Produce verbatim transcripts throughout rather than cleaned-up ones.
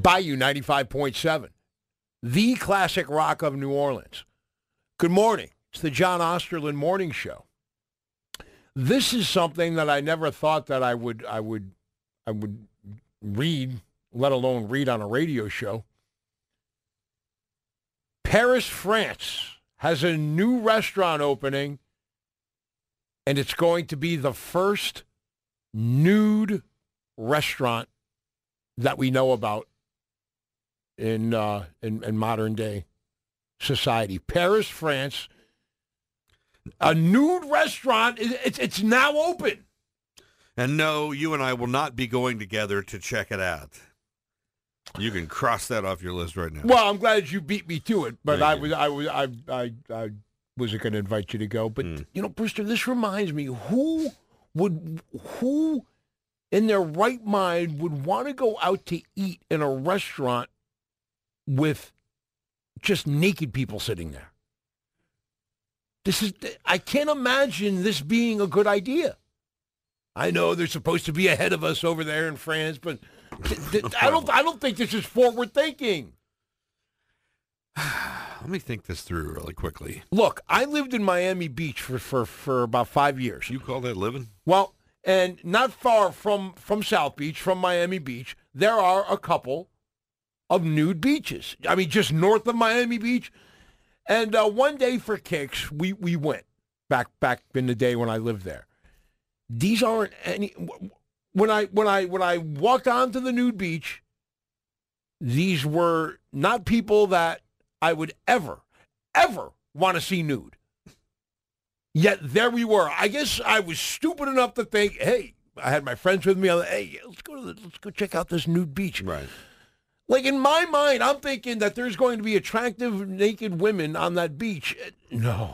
Bayou ninety-five point seven, the classic rock of New Orleans. Good morning. It's the John Osterland Morning Show. This is something that I never thought that I would I would I would read, let alone read on a radio show. Paris, France has a new restaurant opening, and it's going to be the first nude restaurant that we know about in uh, in, in modern day society. Paris, France, a nude restaurant. It's it's now open. And no, you and I will not be going together to check it out. You can cross that off your list right now. Well, I'm glad you beat me to it, but Thank I you. was I was I I, I wasn't going to invite you to go. But Mm. you know, Brewster, this reminds me, who would who in their right mind would want to go out to eat in a restaurant with just naked people sitting there? This is I can't imagine this being a good idea. I know they're supposed to be ahead of us over there in France, but th- th- I don't I don't think this is forward thinking. Let me think this through really quickly. Look, I lived in Miami Beach for, for, for about five years. You call that living? Well, and not far from, from South Beach, from Miami Beach, there are a couple of nude beaches. I mean, just north of Miami Beach. And uh, one day for kicks, we, we went back back in the day when I lived there. These aren't any. When I when I when I walked onto the nude beach, these were not people that I would ever, ever want to see nude. Yet there we were. I guess I was stupid enough to think, hey, I had my friends with me. I'm like, hey, let's go to the, let's go check out this nude beach. Right. Like in my mind, I'm thinking that there's going to be attractive naked women on that beach. No.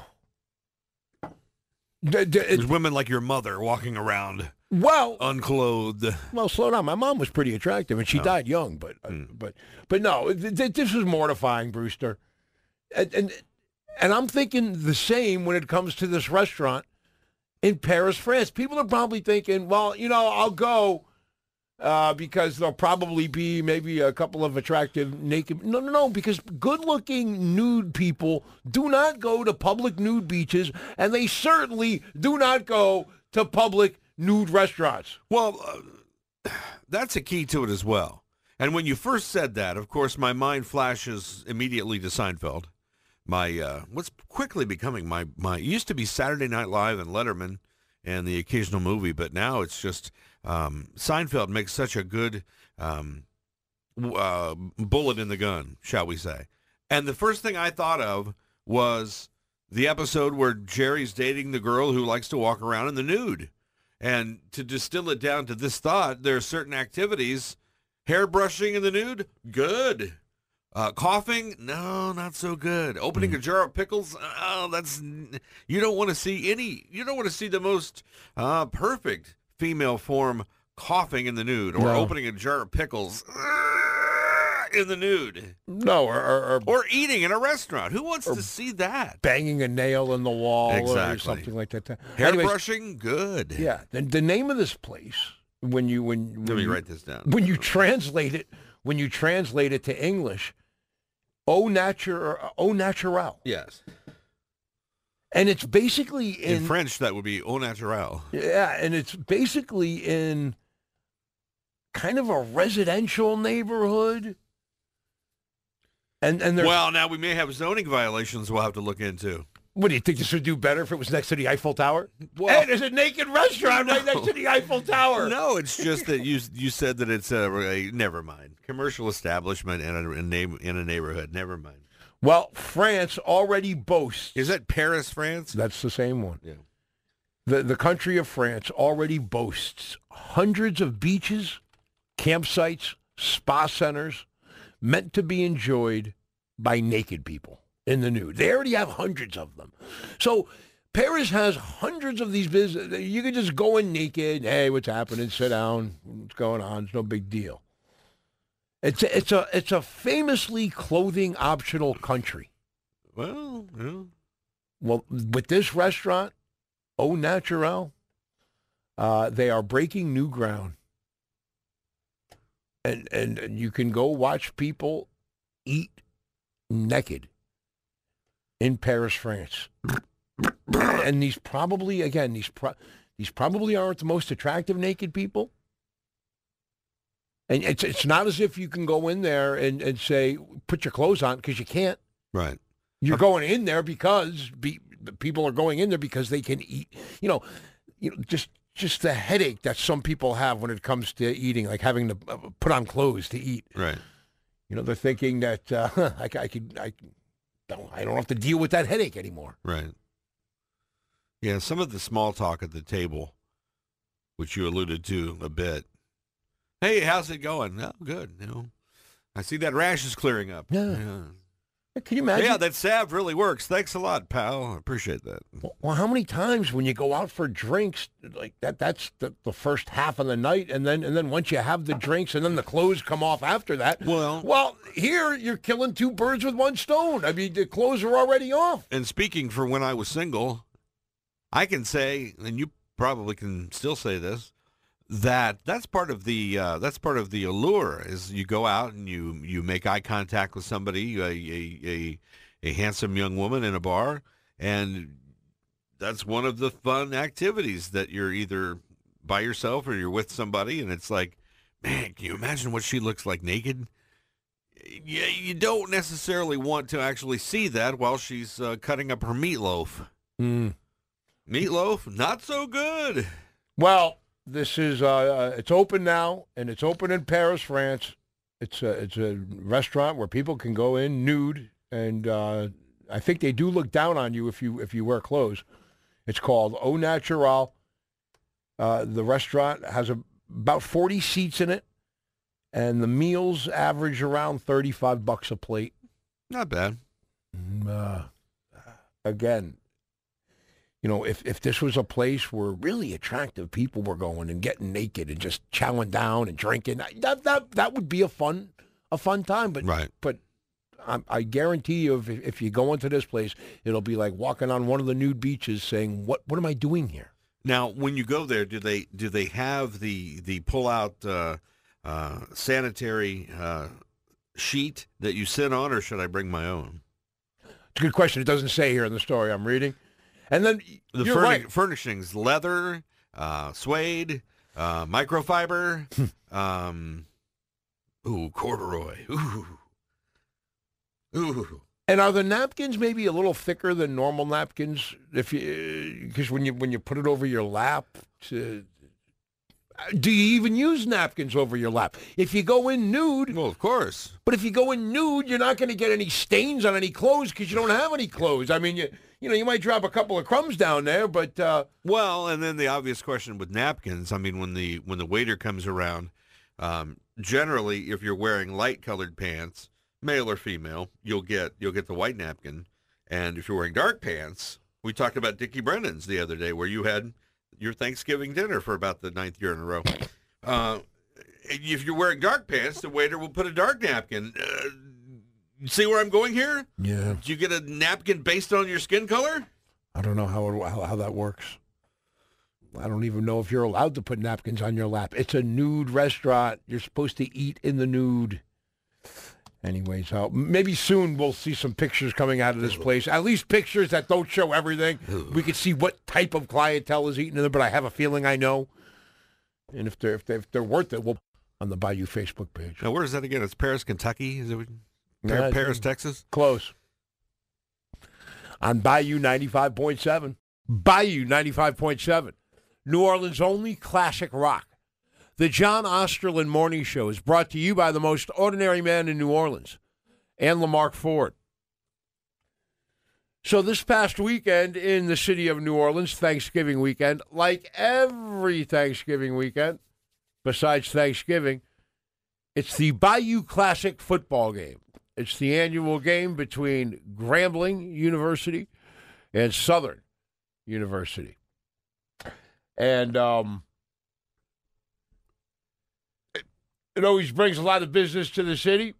D- d- There's women like your mother walking around well, unclothed. well, slow down. My mom was pretty attractive, and she Oh. died young. But, uh, Hmm. but, but no, th- th- this was mortifying, Brewster. And, and and I'm thinking the same when it comes to this restaurant in Paris, France. People are probably thinking, well, you know, I'll go uh, because there'll probably be maybe a couple of attractive naked. No, no, no, because good-looking nude people do not go to public nude beaches, and they certainly do not go to public nude restaurants. Well, uh, that's a key to it as well. And when you first said that, of course, my mind flashes immediately to Seinfeld. My uh, what's quickly becoming my my it used to be Saturday Night Live and Letterman and the occasional movie, but now it's just um, Seinfeld makes such a good um, w- uh, bullet in the gun, shall we say? And the first thing I thought of was the episode where Jerry's dating the girl who likes to walk around in the nude. And to distill it down to this thought, there are certain activities. Hairbrushing in the nude? Good. Uh, coughing? No, not so good. Opening a jar of pickles? Oh, that's... You don't want to see any... You don't want to see the most uh, perfect female form coughing in the nude or No. opening a jar of pickles uh, in the nude. No, or, or, or Or eating in a restaurant. Who wants to see that? banging a nail in the wall or Exactly. something like that. Anyways, Hairbrushing? Good. yeah, the, the name of this place, when you when, when Let me you, write this down. when you translate it when you translate it to English, au nature au naturel, Yes. and it's basically in, In French, that would be au naturel. yeah, and it's basically in kind of a residential neighborhood. And and there's Well, now we may have zoning violations we'll have to look into. what do you think this would do better if it was next to the Eiffel Tower? Well- hey, there's a naked restaurant right next to the Eiffel Tower. No, it's just that you you said that it's a, a never mind commercial establishment in a, in a in a neighborhood. Never mind. Well, France already boasts. Is that Paris, France? That's the same one. Yeah. The the country of France already boasts hundreds of beaches, campsites, spa centers meant to be enjoyed by naked people in the nude. They already have hundreds of them. So Paris has hundreds of these business. You can just go in naked. Hey, what's happening? Sit down. What's going on? It's no big deal. It's a, it's a it's a famously clothing optional country. Well, yeah. Well, with this restaurant, Au Naturel, uh, they are breaking new ground. and, and, and you can go watch people eat naked in Paris, France. And these probably, again, these pro- these probably aren't the most attractive naked people. And it's it's not as if you can go in there and, and say, put your clothes on, because you can't. Right. You're going in there because be, people are going in there because they can eat. You know, you know, just just the headache that some people have when it comes to eating, like having to put on clothes to eat. Right. You know, they're thinking that uh, I, I could, I don't, I don't have to deal with that headache anymore. Right. Yeah, some of the small talk at the table, which you alluded to a bit. Hey, how's it going? Oh, good. You know, I see that rash is clearing up. Yeah. yeah. Can you imagine? Yeah, that salve really works. Thanks a lot, pal. I appreciate that. Well, how many times when you go out for drinks, like that, that's the, the first half of the night, and then and then once you have the drinks, and then the clothes come off after that. Well, well, here you're killing two birds with one stone. I mean, the clothes are already off. And speaking for when I was single, I can say, and you probably can still say this, that that's part of the uh, that's part of the allure. Is you go out and you you make eye contact with somebody, a a, a, a handsome young woman in a bar, and that's one of the fun activities that you're either by yourself or you're with somebody, and it's like, man, can you imagine what she looks like naked? Yeah, you don't necessarily want to actually see that while she's uh, cutting up her meatloaf. Mm. Meatloaf, not so good. Well. This is uh, it's open now, and it's open in Paris, France. It's a it's a restaurant where people can go in nude, and uh, I think they do look down on you if you if you wear clothes. It's called Au Natural. Uh, the restaurant has a, about forty seats in it, and the meals average around thirty-five bucks a plate. Not bad. Uh, again. You know, if, if this was a place where really attractive people were going and getting naked and just chowing down and drinking, that that that would be a fun a fun time. But right. but I, I guarantee you, if if you go into this place, it'll be like walking on one of the nude beaches, saying, "What what am I doing here?" Now, when you go there, do they do they have the the pull out uh, uh, sanitary uh, sheet that you sit on, or should I bring my own? It's a good question. It doesn't say here in the story I'm reading. And then the you're furni- right. furnishings, leather, uh, suede, uh, microfiber, um, ooh, corduroy, ooh, ooh. And are the napkins maybe a little thicker than normal napkins? If you, because when you when you put it over your lap, to, do you even use napkins over your lap? If you go in nude, well, of course. But if you go in nude, you're not going to get any stains on any clothes because you don't have any clothes. I mean, you you know, you might drop a couple of crumbs down there, but uh, well, and then the obvious question with napkins. I mean, when the when the waiter comes around, um, generally, if you're wearing light colored pants, male or female, you'll get you'll get the white napkin, and if you're wearing dark pants, we talked about Dickie Brennan's the other day, where you had your Thanksgiving dinner for about the ninth year in a row. Uh, if you're wearing dark pants, the waiter will put a dark napkin. Uh, see where I'm going here? Yeah. Do you get a napkin based on your skin color? I don't know how, it, how how that works. I don't even know if you're allowed to put napkins on your lap. It's a nude restaurant. You're supposed to eat in the nude. Anyways, uh, maybe soon we'll see some pictures coming out of this place. At least pictures that don't show everything. We can see what type of clientele is eating in there, but I have a feeling I know. And if they're if they're, if they're worth it, we'll on the Bayou Facebook page. Now, where is that again? It's Paris, Kentucky. Is it Par- Yeah, Paris, Texas? Close. On Bayou ninety-five point seven. Bayou ninety-five point seven. New Orleans' only classic rock. The John Osterlin Morning Show is brought to you by the most ordinary man in New Orleans, and Lamarck Ford. So this past weekend in the city of New Orleans, Thanksgiving weekend, like every Thanksgiving weekend, besides Thanksgiving, it's the Bayou Classic football game. It's the annual game between Grambling University and Southern University. And um, it, it always brings a lot of business to the city.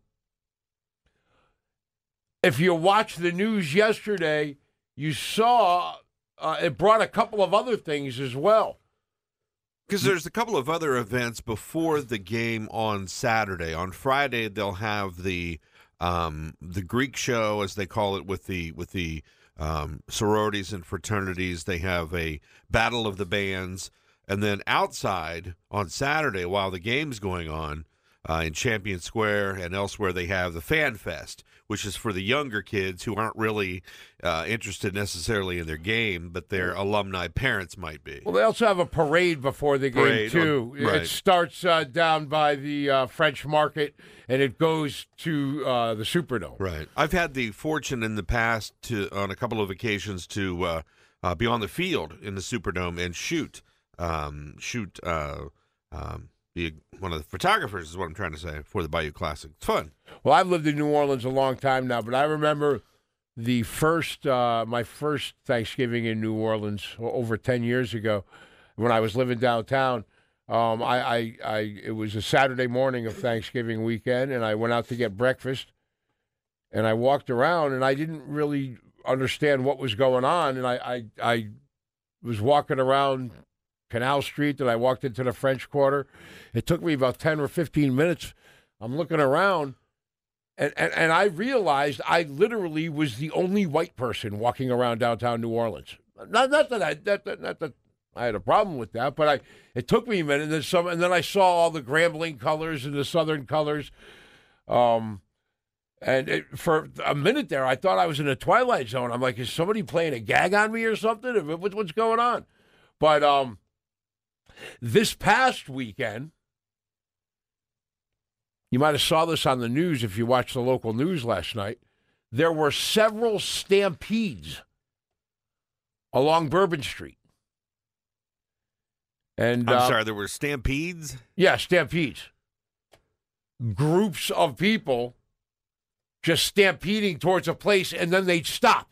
If you watched the news yesterday, you saw uh, it brought a couple of other things as well. Because there's a couple of other events before the game on Saturday. On Friday, they'll have the um, the Greek show, as they call it, with the with the um, sororities and fraternities. They have a battle of the bands, and then outside on Saturday, while the game's going on uh, in Champion Square and elsewhere, they have the Fan Fest, which is for the younger kids who aren't really uh, interested necessarily in their game, but their alumni parents might be. Well, they also have a parade before the game, Parade, too. on- right. It starts uh, down by the uh, French Market, and it goes to uh, the Superdome. Right. I've had the fortune in the past to, on a couple of occasions, to uh, uh, be on the field in the Superdome and shoot, um, shoot uh, um, be one of the photographers is what I'm trying to say for the Bayou Classic. It's fun. Well, I've lived in New Orleans a long time now, but I remember the first, uh, my first Thanksgiving in New Orleans over ten years ago when I was living downtown. Um, I, I, I, it was a Saturday morning of Thanksgiving weekend, and I went out to get breakfast, and I walked around, and I didn't really understand what was going on, and I, I, I was walking around Canal Street, and I walked into the French Quarter. It took me about ten or fifteen minutes. I'm looking around, and, and, and I realized I literally was the only white person walking around downtown New Orleans. Not, not that I that, that, not that I had a problem with that, but I it took me a minute, and then some, and then I saw all the Grambling colors and the Southern colors. Um, and it, for a minute there, I thought I was in a Twilight Zone. I'm like, is somebody playing a gag on me or something? What, what's going on? But um. This past weekend, you might have saw this on the news if you watched the local news last night, there were several stampedes along Bourbon Street. And I'm uh, sorry, there were stampedes? Yeah, stampedes. Groups of people just stampeding towards a place, and then they'd stop.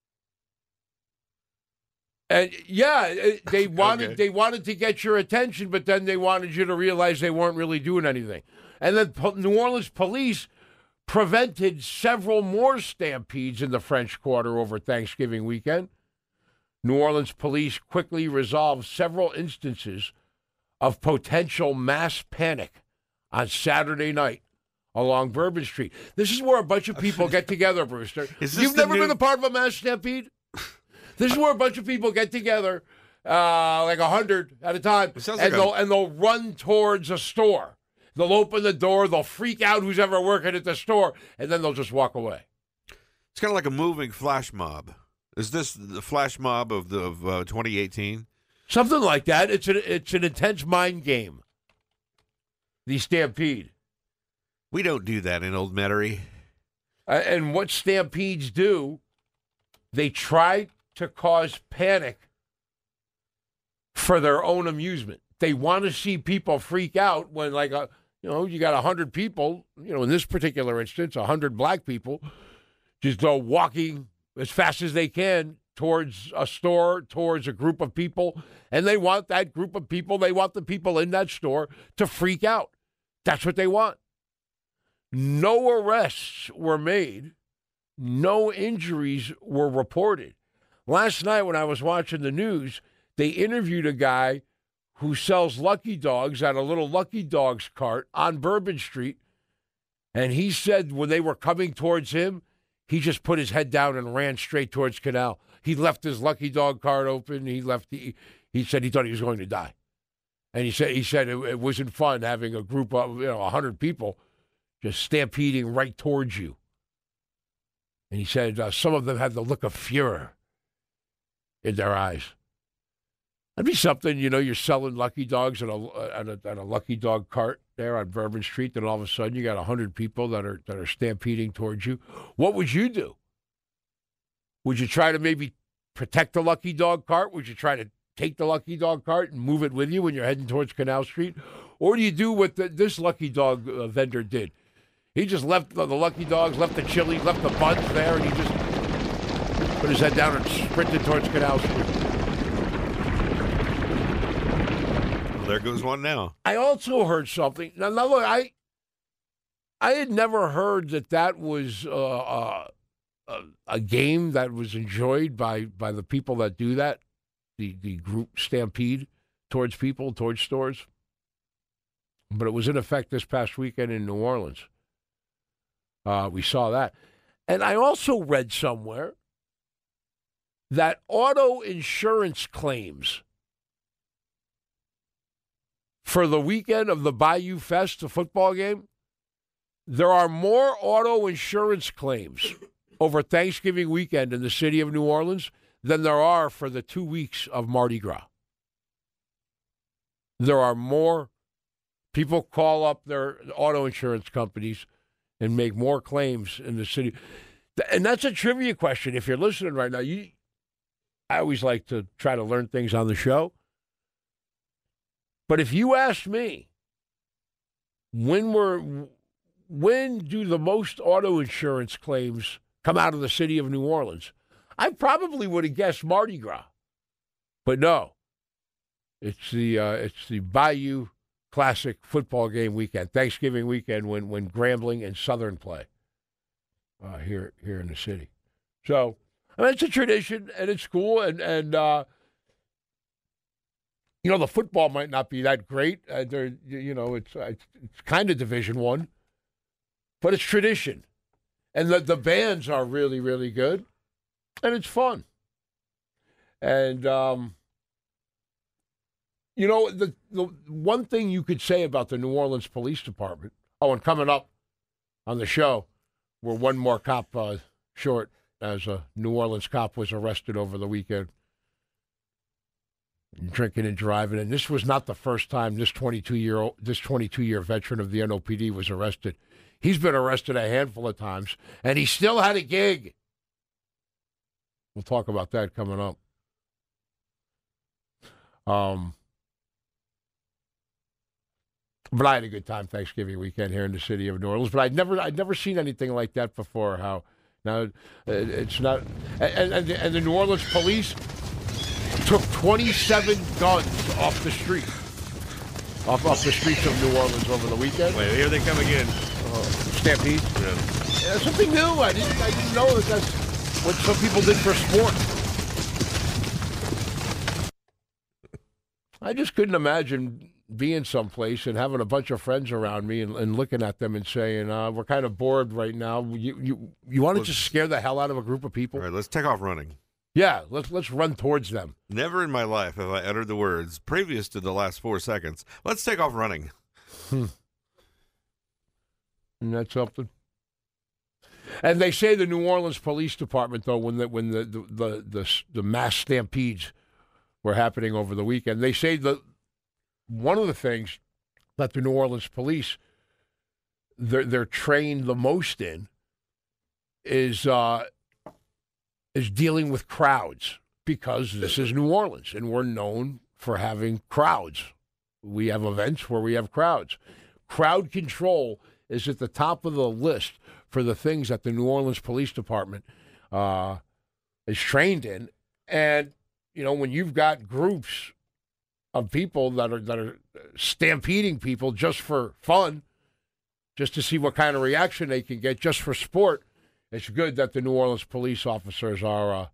And yeah, they wanted Okay. they wanted to get your attention, but then they wanted you to realize they weren't really doing anything. And then po- New Orleans police prevented several more stampedes in the French Quarter over Thanksgiving weekend. New Orleans police quickly resolved several instances of potential mass panic on Saturday night along Bourbon Street. This is where a bunch of people get together, Brewster. Is this You've the never new- been a part of a mass stampede? This is where a bunch of people get together, uh, like a hundred at a time, It sounds and like a- they'll and they'll run towards a store. They'll open the door, they'll freak out who's ever working at the store, and then they'll just walk away. It's kind of like a moving flash mob. Is this the flash mob of the of, uh, twenty eighteen? Something like that. It's an it's an intense mind game. The stampede, We don't do that in Old Metairie. uh, and what stampedes do, they try to cause panic for their own amusement. They want to see people freak out when, like, a, you know, you got a hundred people, you know, in this particular instance, a hundred black people just go walking as fast as they can towards a store, towards a group of people, and they want that group of people, they want the people in that store to freak out. That's what they want. No arrests were made. No injuries were reported. Last night when I was watching the news, they interviewed a guy who sells Lucky Dogs at a little Lucky Dogs cart on Bourbon Street, and he said when they were coming towards him, he just put his head down and ran straight towards Canal. He left his Lucky Dog cart open. He left. He, he said he thought he was going to die, and he said he said it, it wasn't fun having a group of you know a hundred people just stampeding right towards you. And he said uh, some of them had the look of fear in their eyes. That'd be something, you know, you're selling Lucky Dogs at a, at a, at a Lucky Dog cart there on Bourbon Street, then all of a sudden you got one hundred people that are that are stampeding towards you. What would you do? Would you try to maybe protect the Lucky Dog cart? Would you try to take the Lucky Dog cart and move it with you when you're heading towards Canal Street? Or do you do what the, this Lucky Dog uh, vendor did? He just left the, the Lucky Dogs, left the chili, left the buns there, and he just put his head down and sprinted towards Canal Street. Well, there goes one now. I also heard something. Now, now look, I I had never heard that that was uh, uh, a, a game that was enjoyed by, by the people that do that, the, the group stampede towards people, towards stores. But it was in effect this past weekend in New Orleans. Uh, we saw that. And I also read somewhere that auto insurance claims for the weekend of the Bayou Fest, the football game, there are more auto insurance claims over Thanksgiving weekend in the city of New Orleans than there are for the two weeks of Mardi Gras. There are more people call up their auto insurance companies and make more claims in the city. And that's a trivia question. If you're listening right now, you, I always like to try to learn things on the show. But if you ask me, when were when do the most auto insurance claims come out of the city of New Orleans? I probably would have guessed Mardi Gras, but no, it's the uh, it's the Bayou Classic football game weekend, Thanksgiving weekend, when when Grambling and Southern play uh, here here in the city. So I mean, it's a tradition and it's cool, and and uh, you know the football might not be that great. Uh, there, you know, it's it's, it's kind of Division One, but it's tradition, and the the bands are really really good, and it's fun. And um, you know the the one thing you could say about the New Orleans Police Department. Oh, and coming up on the show, we're one more cop uh, short, as a New Orleans cop was arrested over the weekend, drinking and driving. And this was not the first time this twenty-two year old, this twenty-two year veteran of the N O P D was arrested. He's been arrested a handful of times, and he still had a gig. We'll talk about that coming up. Um, but I had a good time Thanksgiving weekend here in the city of New Orleans. But I'd never, I'd never seen anything like that before. How now it's not, and, and, and the New Orleans police took twenty-seven guns off the street, off off the streets of New Orleans over the weekend. Wait, here they come again. Uh, Stampede. Yeah. Yeah, something new. I didn't, I didn't know that that's what some people did for sport. I just couldn't imagine being someplace and having a bunch of friends around me and, and looking at them and saying, uh, we're kind of bored right now. You you, you want to just scare the hell out of a group of people? All right, let's take off running. Yeah, let's let's run towards them. Never in my life have I uttered the words, previous to the last four seconds, let's take off running. Hmm. Isn't that something? And they say the New Orleans Police Department, though, when the, when the, the, the, the, the mass stampedes were happening over the weekend, they say that one of the things that the New Orleans police, they're, they're trained the most in is uh, is dealing with crowds, because this is New Orleans, and we're known for having crowds. We have events where we have crowds. Crowd control is at the top of the list for the things that the New Orleans Police Department uh, is trained in. And, you know, when you've got groups of people that are that are stampeding people just for fun, just to see what kind of reaction they can get, just for sport, it's good that the New Orleans police officers are uh,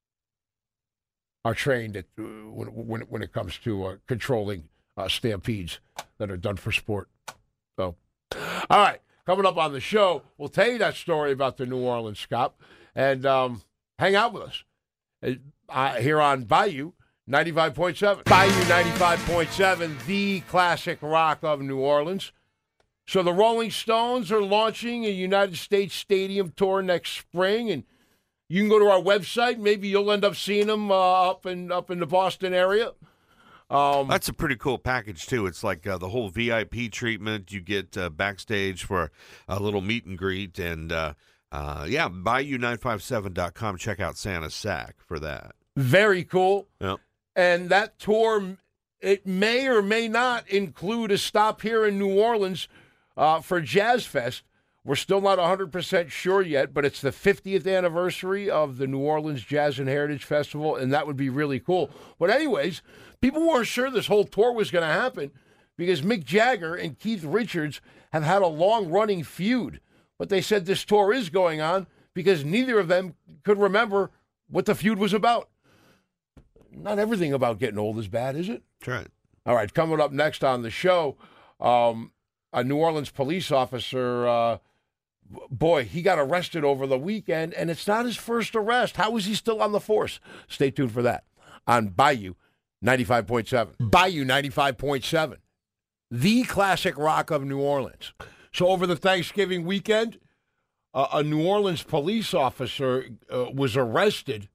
are trained at, uh, when, when when it comes to uh, controlling uh, stampedes that are done for sport. So, all right, coming up on the show, we'll tell you that story about the New Orleans cop, and um, hang out with us uh, here on Bayou ninety-five point seven. Bayou ninety-five point seven, the classic rock of New Orleans. So the Rolling Stones are launching a United States Stadium tour next spring, and you can go to our website. Maybe you'll end up seeing them uh, up in up in the Boston area. Um, That's a pretty cool package, too. It's like uh, the whole V I P treatment. You get uh, backstage for a little meet and greet. And, uh, uh, yeah, Bayou nine five seven dot com. Check out Santa's Sack for that. Very cool. Yep. And that tour, it may or may not include a stop here in New Orleans uh, for Jazz Fest. We're still not one hundred percent sure yet, but it's the fiftieth anniversary of the New Orleans Jazz and Heritage Festival, and that would be really cool. But anyways, people weren't sure this whole tour was going to happen because Mick Jagger and Keith Richards have had a long-running feud. But they said this tour is going on because neither of them could remember what the feud was about. Not everything about getting old is bad, is it? That's right. All right, coming up next on the show, um, a New Orleans police officer, uh, boy, he got arrested over the weekend, and it's not his first arrest. How is he still on the force? Stay tuned for that on Bayou ninety-five point seven. Bayou ninety-five point seven, the classic rock of New Orleans. So over the Thanksgiving weekend, uh, a New Orleans police officer uh, was arrested.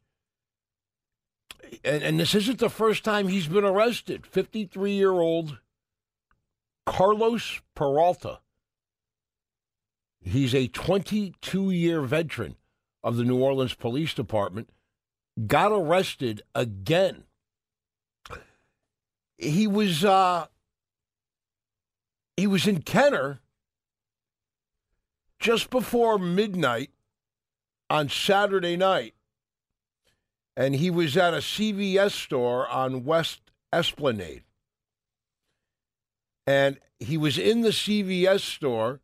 And, and this isn't the first time he's been arrested. fifty-three-year-old Carlos Peralta. He's a twenty-two-year veteran of the New Orleans Police Department. Got arrested again. He was uh, he was in Kenner just before midnight on Saturday night. And he was at a C V S store on West Esplanade. And he was in the C V S store,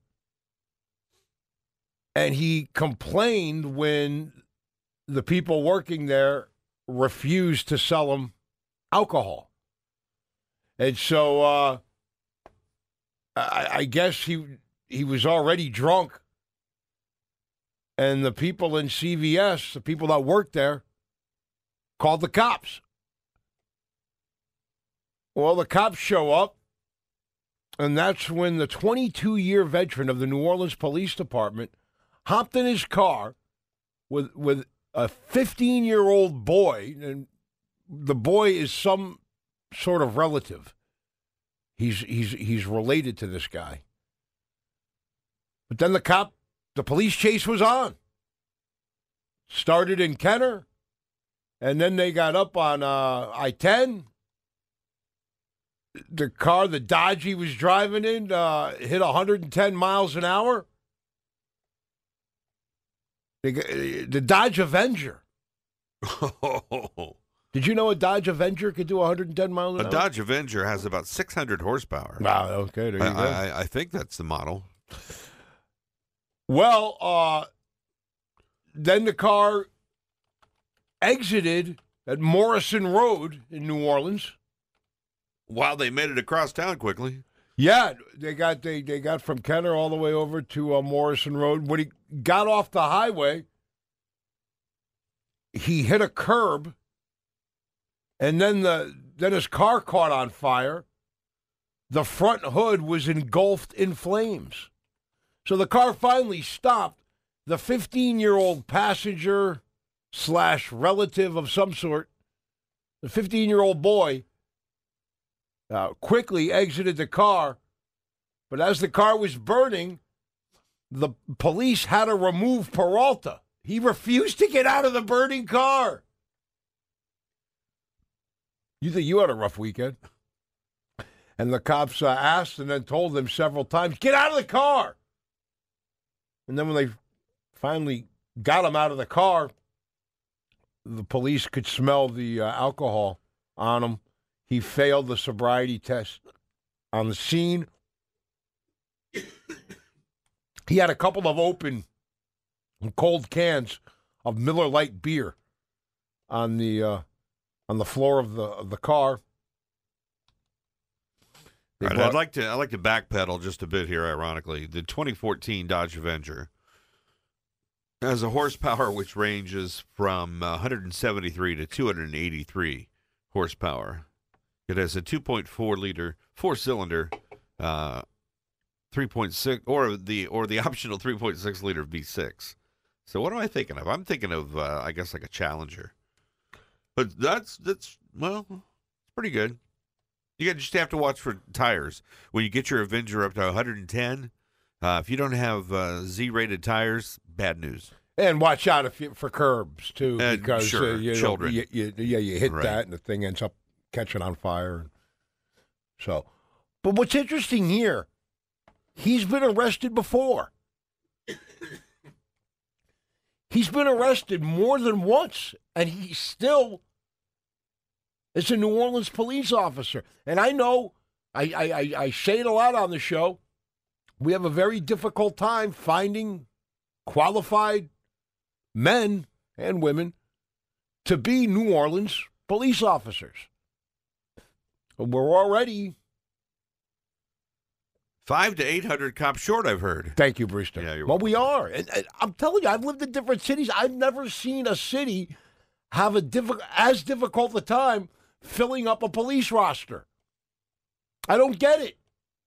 and he complained when the people working there refused to sell him alcohol. And so uh, I, I guess he he was already drunk. And the people in C V S, the people that worked there, called the cops. Well, the cops show up, and that's when the twenty-two-year veteran of the New Orleans Police Department hopped in his car with with a fifteen-year-old boy, and the boy is some sort of relative. He's he's he's related to this guy. But then the cop, the police chase was on. Started in Kenner. And then they got up on uh, I ten. The car, the Dodge he was driving in, uh, hit one hundred ten miles an hour. The, the Dodge Avenger. Did you know a Dodge Avenger could do one hundred ten miles an a hour? A Dodge Avenger has about six hundred horsepower. Wow, okay, there you I, go. I, I think that's the model. Well, uh, then the car exited at Morrison Road in New Orleans. Wow, they made it across town quickly. Yeah, they got they, they got from Kenner all the way over to uh, Morrison Road. When he got off the highway, he hit a curb, and then the then his car caught on fire. The front hood was engulfed in flames. So the car finally stopped. The fifteen-year-old passenger slash relative of some sort, the fifteen-year-old boy, uh, quickly exited the car. But as the car was burning, the police had to remove Peralta. He refused to get out of the burning car. You think you had a rough weekend? And the cops uh, asked and then told them several times, get out of the car. And then when they finally got him out of the car, the police could smell the uh, alcohol on him. He failed the sobriety test on the scene. He had a couple of open cold cans of Miller Lite beer on the uh, on the floor of the of the car. Right, brought- I'd like to I'd like to backpedal just a bit here. Ironically, the twenty fourteen Dodge Avenger has a horsepower which ranges from uh, one hundred seventy-three to two hundred eighty-three horsepower. It has a two point four liter four cylinder, uh, three point six or the or the optional three point six liter V six. So what am I thinking of? I'm thinking of uh, I guess like a Challenger. But that's that's well, it's pretty good. You just have to watch for tires. When you get your Avenger up to one hundred ten, uh, if you don't have uh, Z-rated tires, bad news. And watch out if you, for curbs, too, Uh, because sure, uh, you, children. You, you, yeah, you hit Right. that and the thing ends up catching on fire. So, but what's interesting here, he's been arrested before. He's been arrested more than once, and he still is a New Orleans police officer. And I know, I, I, I, I say it a lot on the show, we have a very difficult time finding qualified men and women to be New Orleans police officers. We're already Five to eight hundred cops short, I've heard. Thank you, Brewster. Yeah, you're well, welcome. we are. And, and I'm telling you, I've lived in different cities. I've never seen a city have a diffi- as difficult a time filling up a police roster. I don't get it.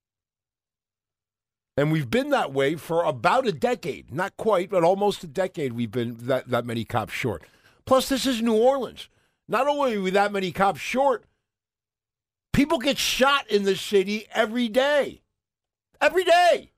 And we've been that way for about a decade. Not quite, but almost a decade we've been that, that many cops short. Plus, this is New Orleans. Not only are we that many cops short, people get shot in this city every day. Every day.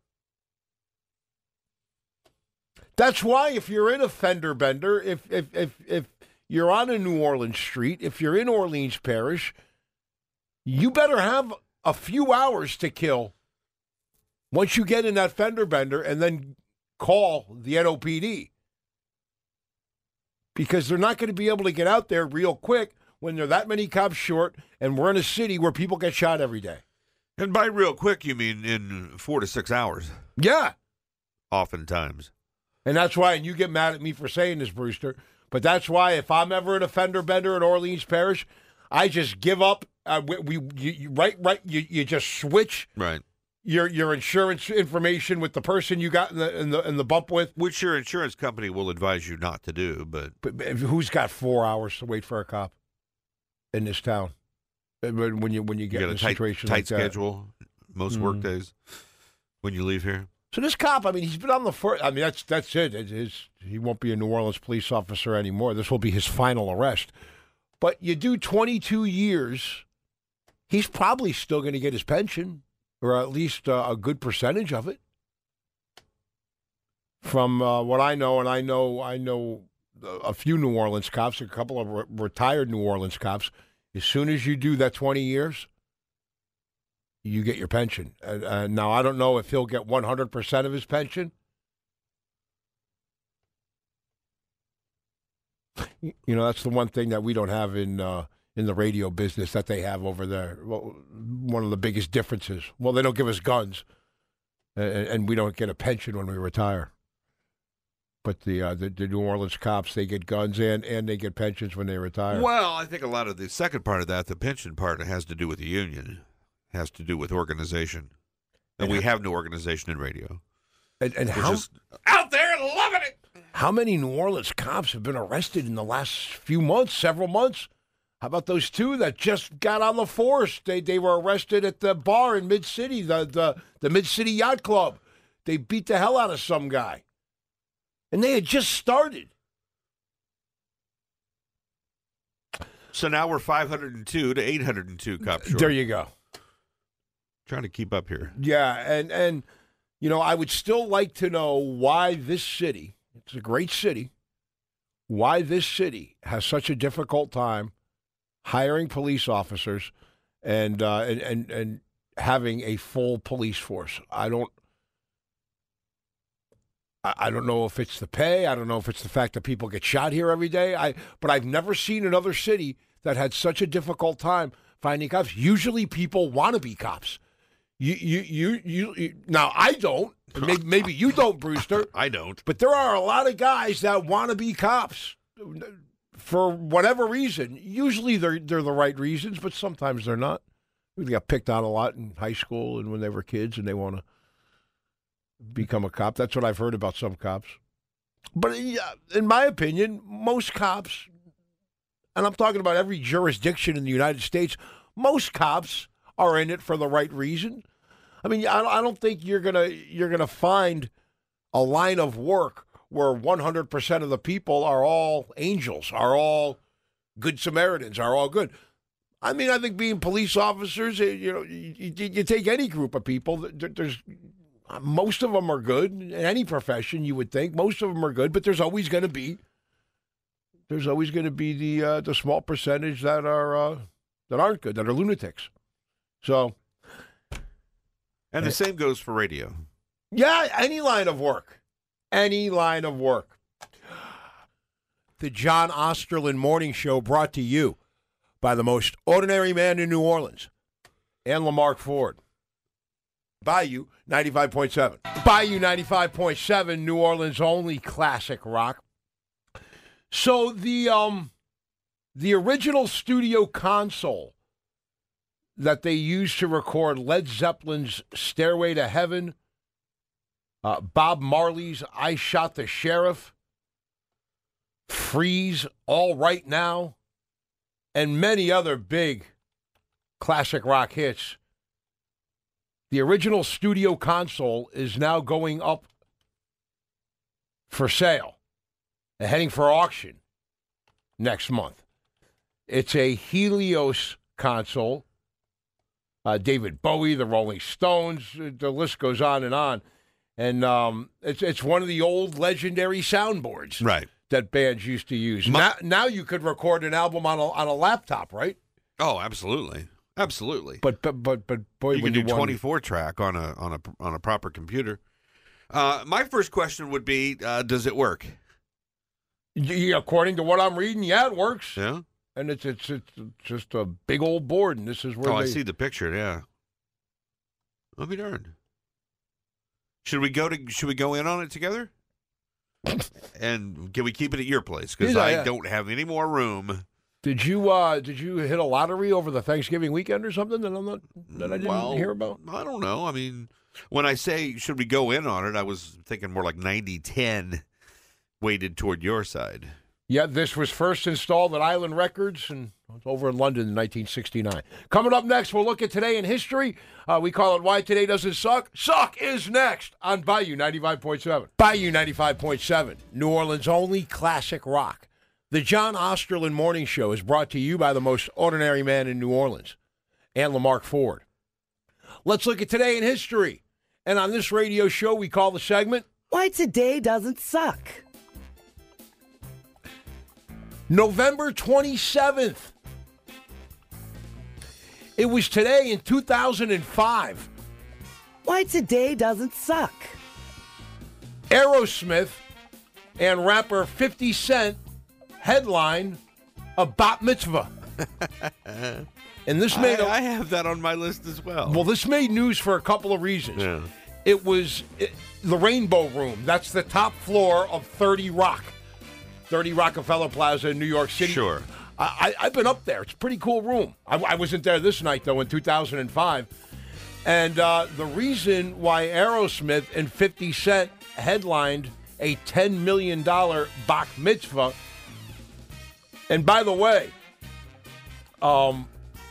That's why if you're in a fender bender, if if if if you're on a New Orleans street, if you're in Orleans Parish, you better have a few hours to kill once you get in that fender bender and then call the N O P D. Because they're not going to be able to get out there real quick when they're that many cops short and we're in a city where people get shot every day. And by real quick, you mean in four to six hours. Yeah. Oftentimes. And that's why, and you get mad at me for saying this, Brewster, but that's why if I'm ever in a fender bender in Orleans Parish, I just give up. Uh, we, we you, you, right, right. You, you just switch Right. your your insurance information with the person you got in the in the in the bump with. Which your insurance company will advise you not to do, but But, but who's got four hours to wait for a cop in this town? When when you when you get you in got a a tight, situation tight like that. schedule most Mm. work days when you leave here. So this cop, I mean, he's been on the first. I mean, that's that's it. It is, he won't be a New Orleans police officer anymore. This will be his final arrest. But you do twenty-two years, he's probably still going to get his pension, or at least uh, a good percentage of it. From uh, what I know, and I know, I know a few New Orleans cops, a couple of re- retired New Orleans cops. As soon as you do that twenty years, you get your pension. Uh, uh, now, I don't know if he'll get one hundred percent of his pension. You know, that's the one thing that we don't have in uh, in the radio business that they have over there. Well, one of the biggest differences. Well, they don't give us guns, and, and we don't get a pension when we retire. But the, uh, the the New Orleans cops, they get guns and, and they get pensions when they retire. Well, I think a lot of the second part of that, the pension part, has to do with the union, has to do with organization. And, and we have no organization in radio. And, and We're how just out there loving it. How many New Orleans cops have been arrested in the last few months, several months? How about those two that just got on the force? They they were arrested at the bar in Mid-City, the, the, the Mid-City Yacht Club. They beat the hell out of some guy. And they had just started. So now we're five hundred two to eight hundred two cops short. There you go. Trying to keep up here. Yeah, and, and, you know, I would still like to know why this city, it's a great city, why this city has such a difficult time hiring police officers and uh, and, and and having a full police force. I don't I I don't know if it's the pay. I don't know if it's the fact that people get shot here every day. I but I've never seen another city that had such a difficult time finding cops. Usually people want to be cops. You you you you, you now I don't. Maybe, maybe you don't, Brewster. I don't. But there are a lot of guys that want to be cops for whatever reason. Usually they're they're the right reasons, but sometimes they're not. They got picked on a lot in high school and when they were kids, and they want to become a cop. That's what I've heard about some cops. But yeah, in my opinion, most cops, and I'm talking about every jurisdiction in the United States, most cops are in it for the right reason. I mean, I I don't think you're gonna you're gonna find a line of work where one hundred percent of the people are all angels, are all good Samaritans, are all good. I mean, I think being police officers, you know, you, you, you take any group of people, there's most of them are good in any profession. You would think most of them are good, but there's always going to be there's always going to be the uh, the small percentage that are uh, that aren't good, that are lunatics. So. And the same goes for radio. Yeah, any line of work. Any line of work. The John Osterlin Morning Show brought to you by the most ordinary man in New Orleans and Lamarck Ford. Bayou ninety-five point seven. Bayou ninety-five point seven, New Orleans' only classic rock. So the um the original studio console that they used to record Led Zeppelin's Stairway to Heaven, uh, Bob Marley's I Shot the Sheriff, Freeze, All Right Now, and many other big classic rock hits. The original studio console is now going up for sale and heading for auction next month. It's a Helios console. Uh, David Bowie, the Rolling Stones, the list goes on and on. And um, it's it's one of the old legendary soundboards Right. that bands used to use. My- now, now you could record an album on a, on a laptop, right? Oh, absolutely. Absolutely. But but but but boy, you when can do you want- twenty-four track on a on a on a proper computer. Uh, my first question would be, uh, does it work? Yeah, according to what I'm reading, yeah, it works. Yeah. And it's it's it's just a big old board, and this is where Oh, they... I see the picture. Yeah. I'll be darned. Should we go to? Should we go in on it together? And can we keep it at your place? Because Yeah, I yeah. don't have any more room. Did you uh did you hit a lottery over the Thanksgiving weekend or something that I'm not that I didn't Well, hear about? I don't know. I mean, when I say should we go in on it, I was thinking more like ninety ten weighted toward your side. Yeah, this was first installed at Island Records, and it was over in London in nineteen sixty-nine. Coming up next, we'll look at Today in History. Uh, we call it Why Today Doesn't Suck. Suck is next on Bayou ninety-five point seven. Bayou ninety-five point seven, New Orleans' only classic rock. The John Osterlin Morning Show is brought to you by the most ordinary man in New Orleans, and Lamarck Ford. Let's look at Today in History. And on this radio show, we call the segment Why Today Doesn't Suck. November twenty-seventh. It was today in two thousand five. Why Today Doesn't Suck. Aerosmith and rapper fifty Cent headline a bat mitzvah. And this made I, a, I have that on my list as well. well, this made news for a couple of reasons. Yeah. It was it, the Rainbow Room. That's the top floor of thirty Rock. thirty Rockefeller Plaza in New York City. Sure. I, I, I've been up there. It's a pretty cool room. I, I wasn't there this night, though, in two thousand five. And uh, the reason why Aerosmith and fifty Cent headlined a ten million dollars Bach Mitzvah, and by the way, um,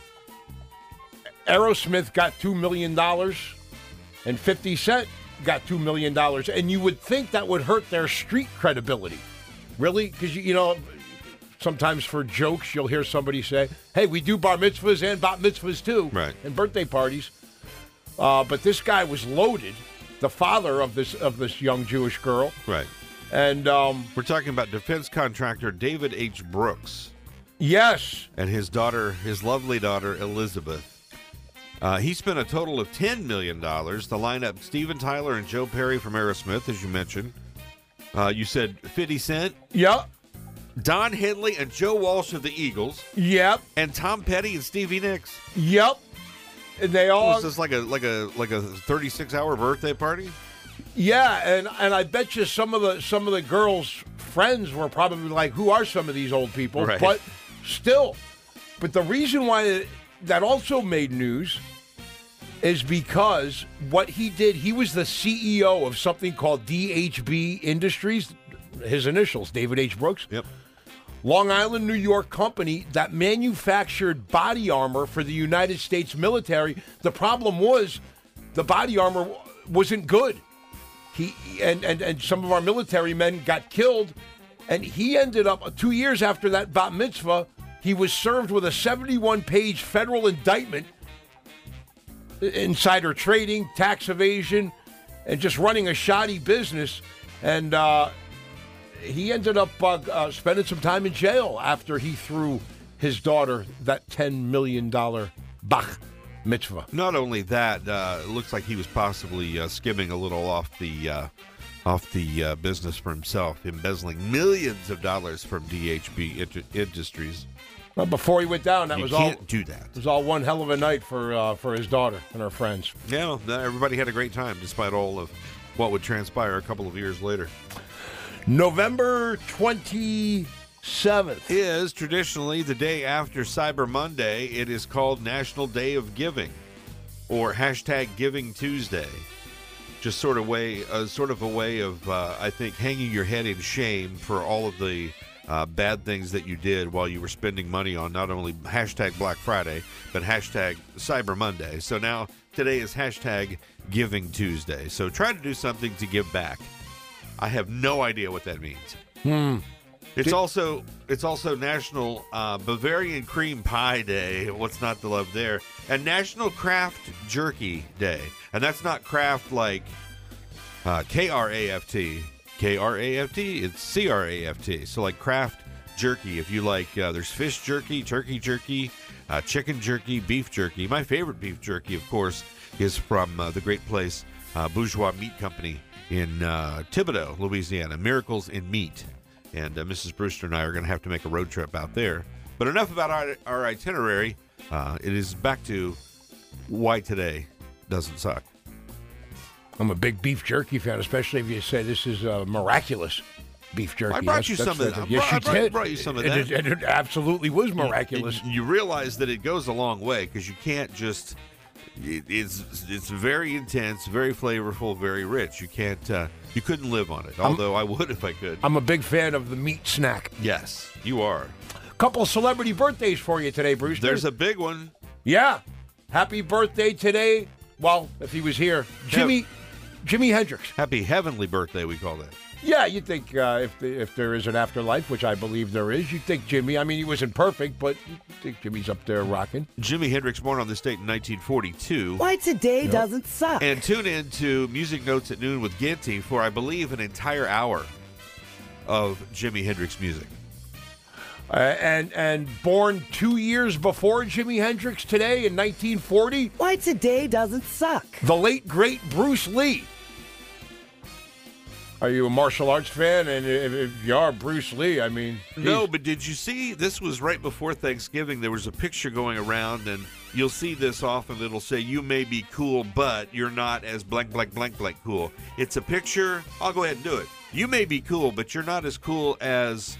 Aerosmith got two million dollars and fifty Cent got two million dollars. And you would think that would hurt their street credibility. Really? Because, you, you know, sometimes for jokes, you'll hear somebody say, hey, we do bar mitzvahs and bat mitzvahs too. Right. And birthday parties. Uh, but this guy was loaded, the father of this of this young Jewish girl. Right. And, um, We're talking about defense contractor David H. Brooks yes, and his daughter, his lovely daughter, Elizabeth. Uh, he spent a total of ten million dollars to line up Steven Tyler and Joe Perry from Aerosmith, as you mentioned. Uh, you said fifty Cent, yep, Don Henley and Joe Walsh of the Eagles, yep, and Tom Petty and Stevie Nicks. yep. And they all... Was this like a like a like a thirty-six hour birthday party? Yeah, and, and I bet you some of the some of the girls' friends were probably like, who are some of these old people? Right. But still. But the reason why it, that also made news is because what he did, he was the C E O of something called D H B Industries, his initials, David H. Brooks. Yep. Long Island, New York company that manufactured body armor for the United States military. The problem was the body armor wasn't good. He and, and, and some of our military men got killed, and he ended up, two years after that bat mitzvah, he was served with a seventy-one page federal indictment, insider trading, tax evasion, and just running a shoddy business. And uh, he ended up uh, uh, spending some time in jail after he threw his daughter that ten million dollars Bach mitzvah. Not only that, uh, it looks like he was possibly uh, skimming a little off the uh, off the uh, business for himself, embezzling millions of dollars from D H B Inter- Industries. Well, before he went down, that you was all. can't do that. It was all one hell of a night for uh, for his daughter and her friends. Yeah, well, everybody had a great time, despite all of what would transpire a couple of years later. November twenty-seventh. twenty-seventh. is traditionally the day after Cyber Monday. It is called National Day of Giving, or hashtag Giving Tuesday. Just sort of way, uh, sort of a way of, uh, I think, hanging your head in shame for all of the uh, bad things that you did while you were spending money on not only hashtag Black Friday, but hashtag Cyber Monday. So now today is hashtag Giving Tuesday. So try to do something to give back. I have no idea what that means. Hmm. It's also it's also National uh, Bavarian Cream Pie Day. What's not to love there? And National Kraft Jerky Day. And that's not craft like uh, K R A F T. K R A F T, it's C R A F T. So like Kraft Jerky. If you like, uh, there's fish jerky, turkey jerky, uh, chicken jerky, beef jerky. My favorite beef jerky, of course, is from uh, the great place, uh, Bourgeois Meat Company in uh, Thibodaux, Louisiana. Miracles in Meat. And uh, Missus Brewster and I are going to have to make a road trip out there. But enough about our, our itinerary. Uh, it is back to why today doesn't suck. I'm a big beef jerky fan, especially if you say this is uh, miraculous beef jerky. I brought That's- you that's some of the- that. Yes, I you brought- did. brought you some of It- that. It, it absolutely was miraculous. You, you realize that it goes a long way because you can't just. It, it's it's very intense, very flavorful, very rich. You can't. Uh, you couldn't live on it. Although I would if I could. I'm a big fan of the meat snack. Yes, you are. Couple celebrity birthdays for you today, Bruce. There's a big one. Yeah. Happy birthday today. Well, if he was here, Jimmy Jimi Hendrix. Happy heavenly birthday, we call that. Yeah, you'd think uh, if the, if there is an afterlife, which I believe there is, you'd think Jimmy. I mean, he wasn't perfect, but you'd think Jimmy's up there rocking. Jimi Hendrix, born on this date in nineteen forty-two. Why today doesn't suck. And tune in to Music Notes at Noon with Ginty for, I believe, an entire hour of Jimi Hendrix music. Uh, and and born two years before Jimi Hendrix today in nineteen forty, Why today doesn't suck. the late, great Bruce Lee. Are you a martial arts fan? And if, if you are Bruce Lee, I mean... No, he's- but did you see, this was right before Thanksgiving, there was a picture going around, and you'll see this often, it'll say, you may be cool, but you're not as blank, blank, blank, blank cool. It's a picture, I'll go ahead and do it. You may be cool, but you're not as cool as...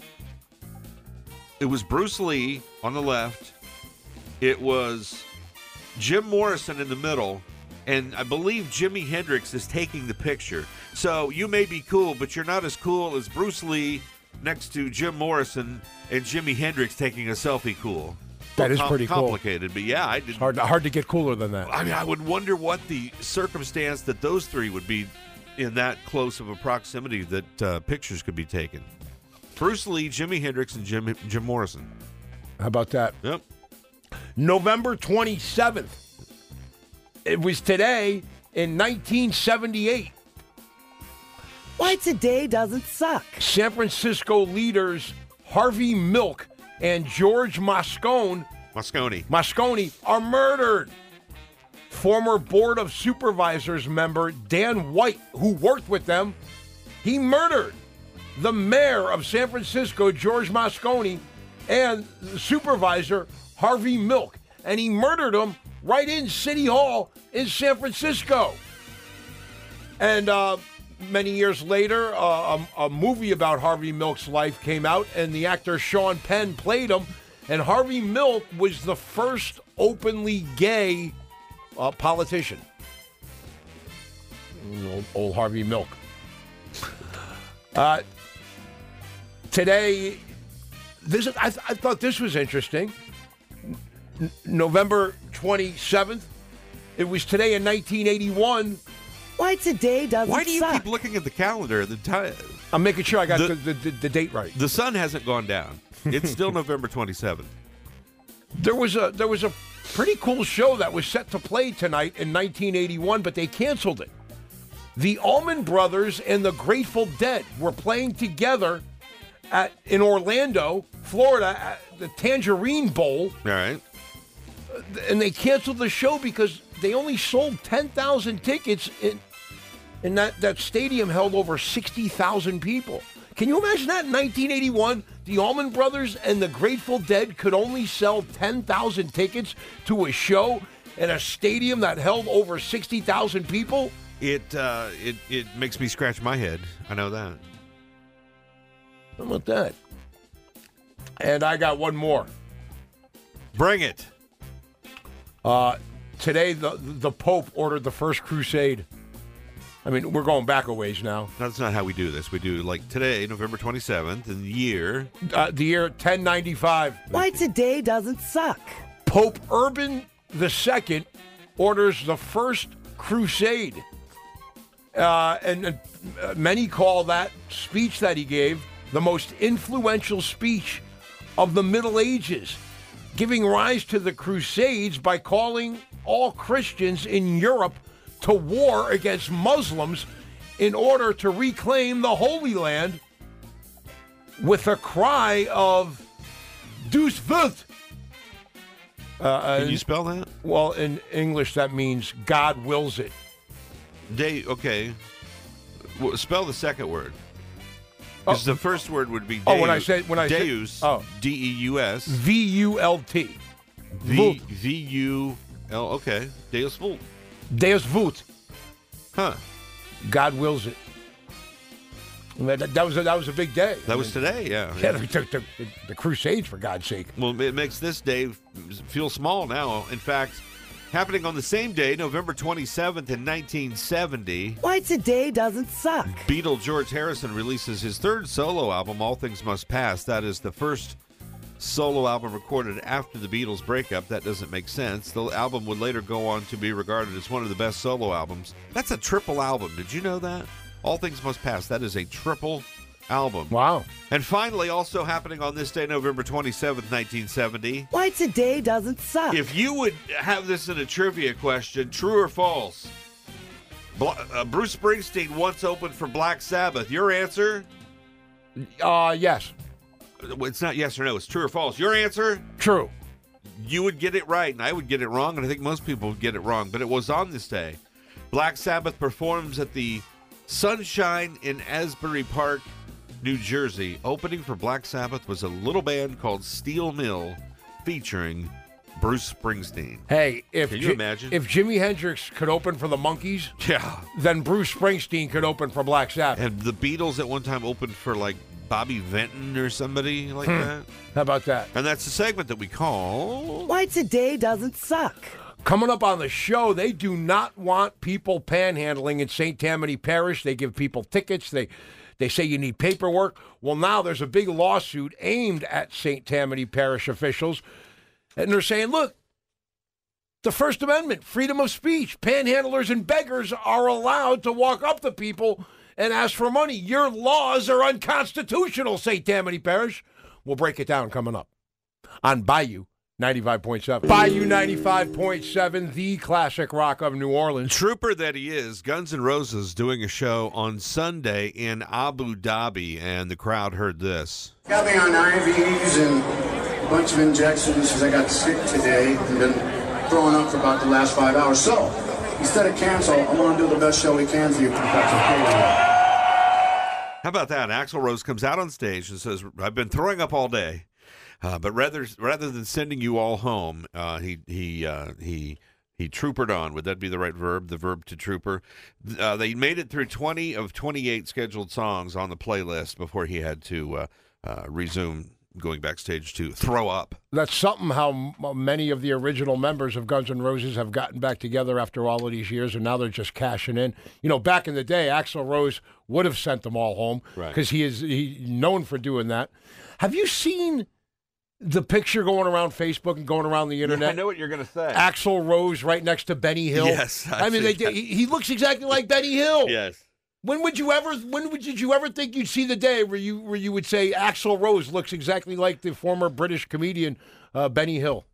It was Bruce Lee on the left, it was Jim Morrison in the middle, and I believe Jimi Hendrix is taking the picture. So you may be cool, but you're not as cool as Bruce Lee next to Jim Morrison and Jimi Hendrix taking a selfie cool. That is Com- pretty cool. complicated, but yeah, I did. Hard, hard to get cooler than that. I mean, I would wonder what the circumstance that those three would be in that close of a proximity that uh, pictures could be taken. Bruce Lee, Jimi Hendrix, and Jim Jim Morrison. How about that? Yep. November twenty-seventh. It was today in nineteen seventy-eight. Why today doesn't suck. San Francisco leaders Harvey Milk and George Moscone, Moscone. Moscone are murdered. Former Board of Supervisors member Dan White, who worked with them, he murdered the mayor of San Francisco, George Moscone, and the supervisor, Harvey Milk. And he murdered him right in City Hall in San Francisco. And uh, many years later, uh, a, a movie about Harvey Milk's life came out, and the actor Sean Penn played him. And Harvey Milk was the first openly gay uh, politician. Old, old Harvey Milk. Uh, today, this is, I, th- I thought this was interesting. N- November twenty-seventh. It was today in nineteen eighty-one. Why today doesn't Why do you suck. keep looking at the calendar at the time? I'm making sure I got The- the, the, the, the date right. The sun hasn't gone down. It's still November twenty-seventh. There was a there was a pretty cool show that was set to play tonight in nineteen eighty-one, but they canceled it. The Allman Brothers and the Grateful Dead were playing together at in Orlando, Florida, at the Tangerine Bowl, All right. and they canceled the show because they only sold ten thousand tickets, in, and that, that stadium held over sixty thousand people. Can you imagine that in nineteen eighty-one? The Allman Brothers and the Grateful Dead could only sell ten thousand tickets to a show in a stadium that held over sixty thousand people? It uh, it it makes me scratch my head. I know that. How about that? And I got one more. Bring it. Uh, today, the the Pope ordered the first crusade. I mean, we're going back a ways now. That's not how we do this. We do like today, November twenty-seventh, in the year. Uh, the year ten ninety-five. Why today doesn't suck. Pope Urban the Second orders the first crusade. Uh, and uh, many call that speech that he gave the most influential speech of the Middle Ages, giving rise to the Crusades by calling all Christians in Europe to war against Muslims in order to reclaim the Holy Land with a cry of "Deus vult." Uh, Can you spell that? Well, in English, that means God wills it. De, okay. Well, spell the second word. Because Oh. the first word would be Deus. Oh, when I say- when I say- Deus, oh. D E U S. V U L T. V Vult. V U L. Okay. Deus Vult. Deus vult. Huh. God wills it. And That, that was a, that was a big day. That I was mean, today, yeah. Yeah, they took the, the, the Crusades, for God's sake. Well, it makes this day feel small now. In fact, happening on the same day, November twenty-seventh in nineteen seventy, Why today doesn't suck. Beatle George Harrison releases his third solo album, All Things Must Pass. That is the first solo album recorded after the Beatles' breakup. That doesn't make sense. The album would later go on to be regarded as one of the best solo albums. That's a triple album. Did you know that? All Things Must Pass. That is a triple album. Wow. And finally, also happening on this day, November twenty-seventh, nineteen seventy, Why today doesn't suck. if you would have this in a trivia question, true or false? Bl- uh, Bruce Springsteen once opened for Black Sabbath. Your answer? Uh, yes. It's not yes or no. It's true or false. Your answer? True. You would get it right, and I would get it wrong, and I think most people would get it wrong. But it was on this day. Black Sabbath performs at the Sunshine in Asbury Park, New Jersey. Opening for Black Sabbath was a little band called Steel Mill, featuring Bruce Springsteen. Hey, if Can you Ji- imagine? if Jimi Hendrix could open for the Monkees, Yeah. then Bruce Springsteen could open for Black Sabbath. And the Beatles at one time opened for like Bobby Vinton or somebody like Hmm. that. How about that? And that's the segment that we call. Why today doesn't suck. Coming up on the show, they do not want people panhandling in Saint Tammany Parish. They give people tickets. They they say you need paperwork. Well, now there's a big lawsuit aimed at Saint Tammany Parish officials. And they're saying, look, the First Amendment, freedom of speech, panhandlers and beggars are allowed to walk up to people and ask for money. Your laws are unconstitutional, Saint Tammany Parish. We'll break it down coming up on Bayou ninety-five point seven. Bayou ninety-five point seven, the classic rock of New Orleans. Trooper that he is, Guns N' Roses doing a show on Sunday in Abu Dhabi, and the crowd heard this. Got me on I Vs and a bunch of injections because I got sick today and been throwing up for about the last five hours. So, instead of cancel, I want to do the best show we can for you. If that's okay with you. How about that? Axl Rose comes out on stage and says, I've been throwing up all day. Uh, but rather rather than sending you all home, uh, he he uh, he he troopered on. Would that be the right verb? The verb to trooper. Uh, they made it through twenty of twenty-eight scheduled songs on the playlist before he had to uh, uh, resume going backstage to throw up. That's something how m- many of the original members of Guns N' Roses have gotten back together after all of these years, and now they're just cashing in. You know, back in the day, Axl Rose would have sent them all home Right. because he is he known for doing that. Have you seen the picture going around Facebook and going around the internet? I know what you're going to say. Axl Rose right next to Benny Hill. Yes, I, I've mean, they, seen that. he, he looks exactly like Benny Hill. Yes. When would you ever? When would did you ever think you'd see the day where you where you would say Axl Rose looks exactly like the former British comedian uh, Benny Hill?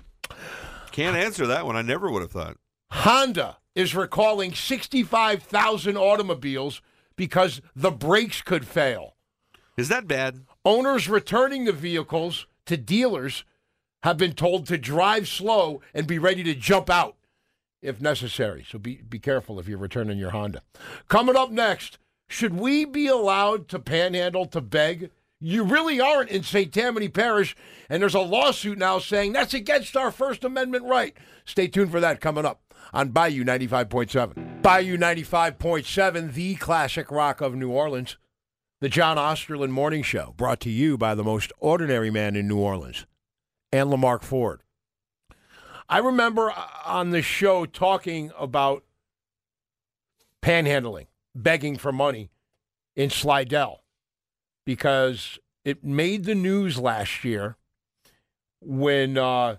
Can't answer that one. I never would have thought. Honda is recalling sixty-five thousand automobiles because the brakes could fail. Is that bad? Owners returning the vehicles to dealers have been told to drive slow and be ready to jump out if necessary. So be be careful if you're returning your Honda. Coming up next, should we be allowed to panhandle, to beg? You really aren't in Saint Tammany Parish, and there's a lawsuit now saying that's against our First Amendment right. Stay tuned for that coming up on Bayou ninety-five point seven. Bayou ninety-five point seven, the classic rock of New Orleans. The The John Osterlin Morning Show, brought to you by the most ordinary man in New Orleans, and Lamarck Ford. I remember on the show talking about panhandling, begging for money in Slidell, because it made the news last year when uh,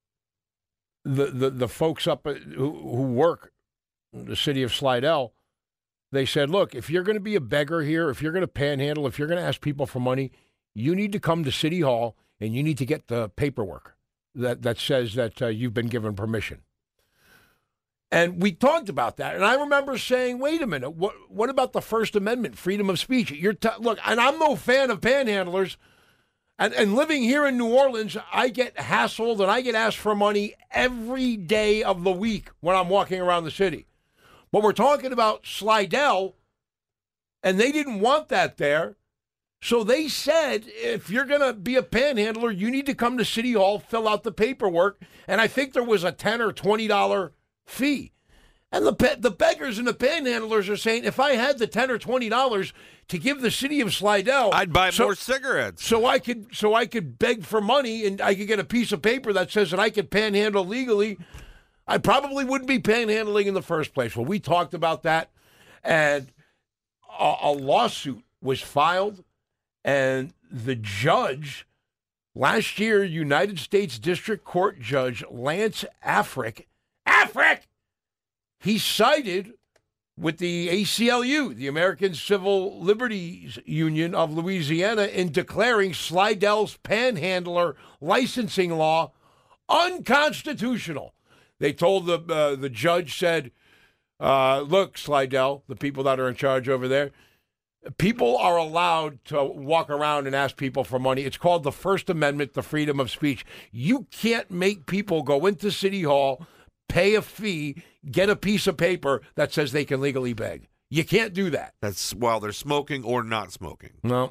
the, the the folks up at, who, who work in the city of Slidell, they said, look, if you're going to be a beggar here, if you're going to panhandle, if you're going to ask people for money, you need to come to City Hall and you need to get the paperwork that, that says that uh, you've been given permission. And we talked about that. And I remember saying, wait a minute, what what about the First Amendment, freedom of speech? You're t- Look, and I'm no fan of panhandlers. And, and living here in New Orleans, I get hassled and I get asked for money every day of the week when I'm walking around the city. But we're talking about Slidell, and they didn't want that there. So they said, if you're going to be a panhandler, you need to come to City Hall, fill out the paperwork. And I think there was a ten or twenty dollars fee. And the the beggars and the panhandlers are saying, if I had the ten or twenty dollars to give the city of Slidell, I'd buy so, more cigarettes. So I could so I could beg for money and I could get a piece of paper that says that I could panhandle legally, I probably wouldn't be panhandling in the first place. Well, we talked about that, and a, a lawsuit was filed, and the judge, last year, United States District Court Judge Lance Afric, Afric, he sided with the A C L U, the American Civil Liberties Union of Louisiana, in declaring Slidell's panhandler licensing law unconstitutional. They told the uh, the judge said, uh, look, Slidell, the people that are in charge over there, people are allowed to walk around and ask people for money. It's called the First Amendment, the freedom of speech. You can't make people go into City Hall, pay a fee, get a piece of paper that says they can legally beg. You can't do that. That's while they're smoking or not smoking. No.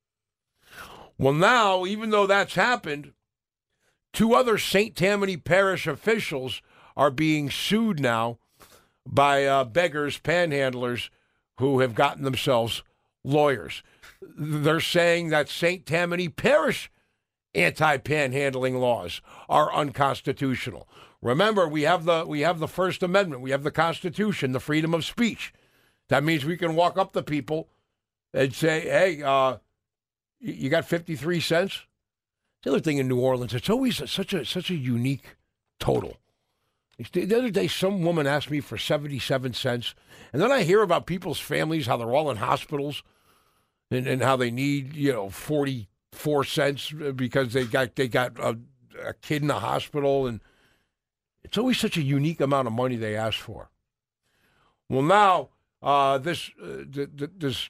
Well, now, even though that's happened, two other Saint Tammany Parish officials are being sued now by uh, beggars, panhandlers, who have gotten themselves lawyers. They're saying that Saint Tammany Parish anti-panhandling laws are unconstitutional. Remember, we have the we have the First Amendment, we have the Constitution, the freedom of speech. That means we can walk up to people and say, "Hey, uh, you got fifty-three cents?" The other thing in New Orleans, it's always such a such a unique total. The other day, some woman asked me for seventy-seven cents, and then I hear about people's families, how they're all in hospitals, and, and how they need, you know, forty-four cents because they got they got a, a kid in the hospital, and it's always such a unique amount of money they ask for. Well, now uh, this uh, th- th- this.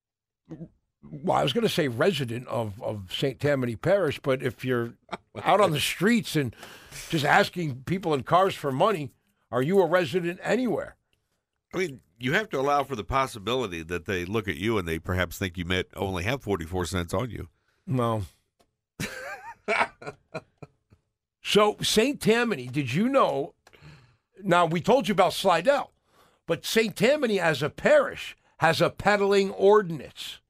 Well, I was going to say resident of, of Saint Tammany Parish, but if you're out on the streets and just asking people in cars for money, are you a resident anywhere? I mean, you have to allow for the possibility that they look at you and they perhaps think you might only have forty-four cents on you. No. So, Saint Tammany, did you know? Now, we told you about Slidell, but Saint Tammany as a parish has a peddling ordinance.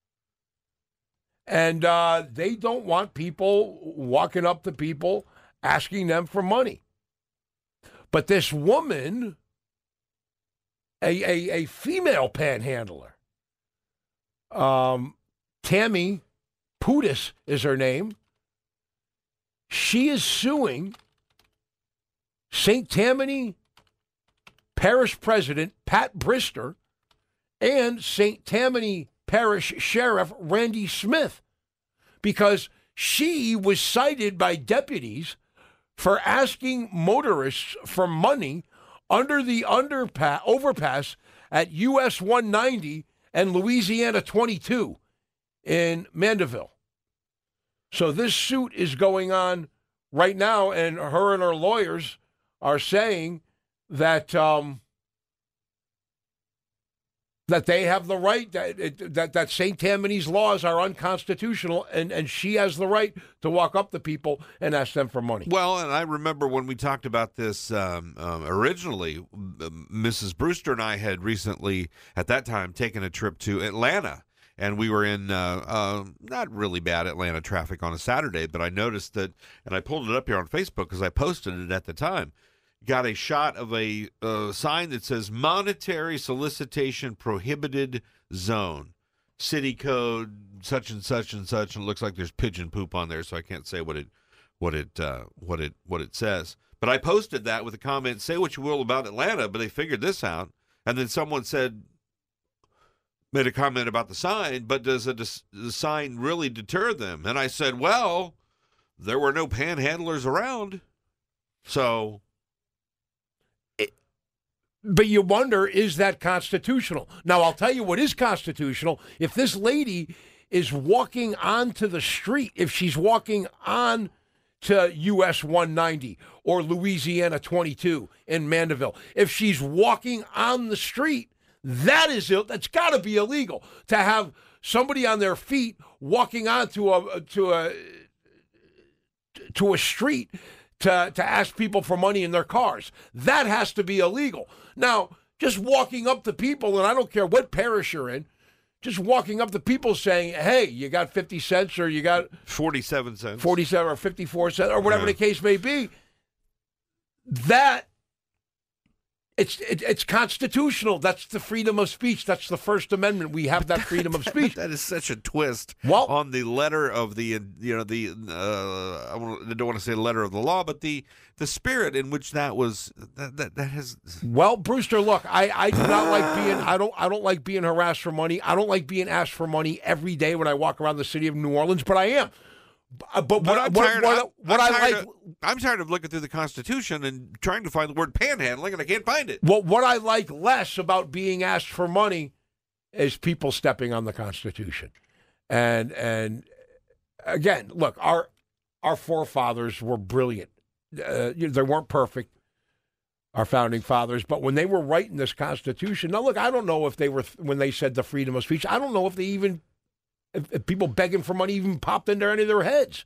And uh, they don't want people walking up to people asking them for money. But this woman, a, a, a female panhandler, um, Tammy Putis is her name. She is suing Saint Tammany Parish President Pat Brister and Saint Tammany Parish Sheriff Randy Smith, because she was cited by deputies for asking motorists for money under the underpass, overpass at U S one ninety and Louisiana twenty-two in Mandeville. So this suit is going on right now, and her and her lawyers are saying that um, that they have the right, that that, that Saint Tammany's laws are unconstitutional, and, and she has the right to walk up to people and ask them for money. Well, and I remember when we talked about this um, um, originally, Missus Brewster and I had recently, at that time, taken a trip to Atlanta. and we were in uh, uh, not really bad Atlanta traffic on a Saturday, but I noticed that, and I pulled it up here on Facebook because I posted it at the time. Got a shot of a uh, sign that says monetary solicitation prohibited zone, city code such and such and such, and it looks like there's pigeon poop on there, so I can't say what it what it uh, what it what it says. But I posted that with a comment, say what you will about Atlanta, but they figured this out. And then someone said, made a comment about the sign, but does a, the sign really deter them? And I said, well, there were no panhandlers around. So. It, but you wonder, is that constitutional? Now, I'll tell you what is constitutional. If this lady is walking onto the street, if she's walking on to U S one ninety or Louisiana twenty-two in Mandeville, if she's walking on the street, that is Ill, that's got to be illegal to have somebody on their feet walking onto a to a to a street to to ask people for money in their cars. That has to be illegal. Now, just walking up to people, and I don't care what parish you're in, just walking up to people saying, hey, you got fifty cents or you got forty-seven cents, forty-seven or fifty-four cents or whatever yeah. the case may be, that it's it, it's constitutional. That's the freedom of speech. That's the First Amendment. We have that freedom of speech. That is such a twist well, on the letter of the, you know, the, uh, I don't want to say the letter of the law, but the the spirit in which that was, that that, that has. Well, Brewster, look, I, I do not like being, I don't I don't like being harassed for money. I don't like being asked for money every day when I walk around the city of New Orleans, but I am. But, but what, I'm what, tired, what, I'm, what I'm I tired like, of, I'm tired of looking through the Constitution and trying to find the word panhandling, and I can't find it. What what I like less about being asked for money is people stepping on the Constitution, and and again, look, our our forefathers were brilliant. Uh, you know, they weren't perfect, our founding fathers, but when they were writing this Constitution, now look, I don't know if they were when they said the freedom of speech. I don't know if they even. If, if people begging for money even popped into any of their heads.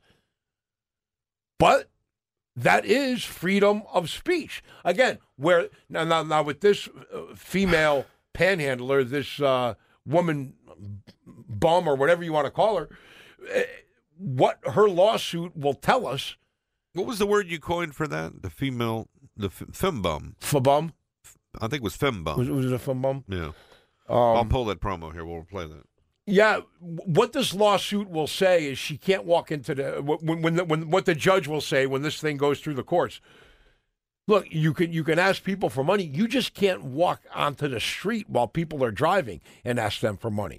But that is freedom of speech. Again, where now, now, now with this uh, female panhandler, this uh, woman bum or whatever you want to call her, uh, what her lawsuit will tell us. What was the word you coined for that? The female, the f- fembum. Fembum? I think it was fembum. Was, was it a fembum? Yeah. Um, I'll pull that promo here. We'll play that. Yeah, what this lawsuit will say is she can't walk into the when when, the, when what the judge will say when this thing goes through the courts. Look, you can you can ask people for money. You just can't walk onto the street while people are driving and ask them for money.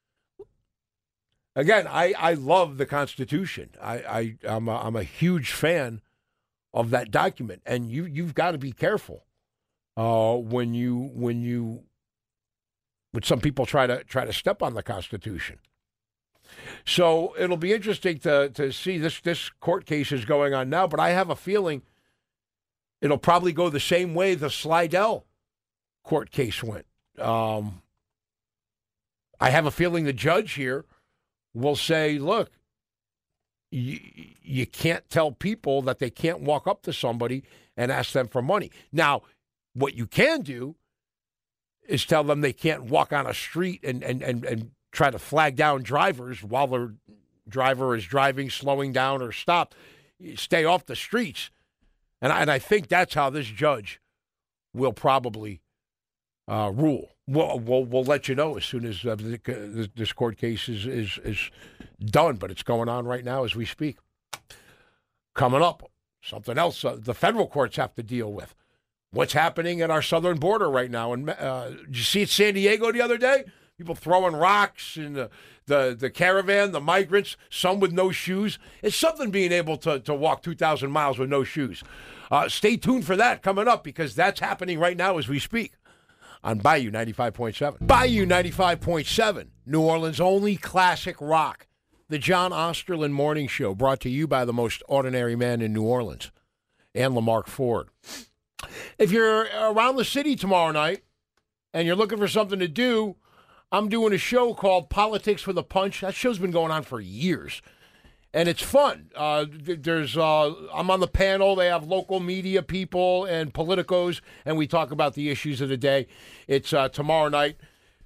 Again, I, I love the Constitution. I, I I'm a, I'm a huge fan of that document, and you you've got to be careful uh, when you when you. But some people try to try to step on the Constitution. So it'll be interesting to to see this this court case is going on now. But I have a feeling it'll probably go the same way the Slidell court case went. Um, I have a feeling the judge here will say, "Look, you, you can't tell people that they can't walk up to somebody and ask them for money." Now, what you can do is tell them they can't walk on a street and, and, and, and try to flag down drivers while their driver is driving, slowing down, or stop. Stay off the streets. And I, and I think that's how this judge will probably uh, rule. We'll, we'll, we'll let you know as soon as uh, the, this court case is, is, is done, but it's going on right now as we speak. Coming up, something else uh, the federal courts have to deal with. What's happening at our southern border right now? And uh, did you see it San Diego the other day? People throwing rocks in the, the, the caravan, the migrants, some with no shoes. It's something being able to, to walk two thousand miles with no shoes. Uh, stay tuned for that coming up because that's happening right now as we speak on Bayou ninety-five point seven. Bayou ninety-five point seven, New Orleans' only classic rock. The John Osterland Morning Show, brought to you by the most ordinary man in New Orleans and Lamarck Ford. If you're around the city tomorrow night and you're looking for something to do, I'm doing a show called Politics with a Punch. That show's been going on for years, and it's fun. Uh, there's uh, I'm on the panel. They have local media people and politicos, and we talk about the issues of the day. It's uh, tomorrow night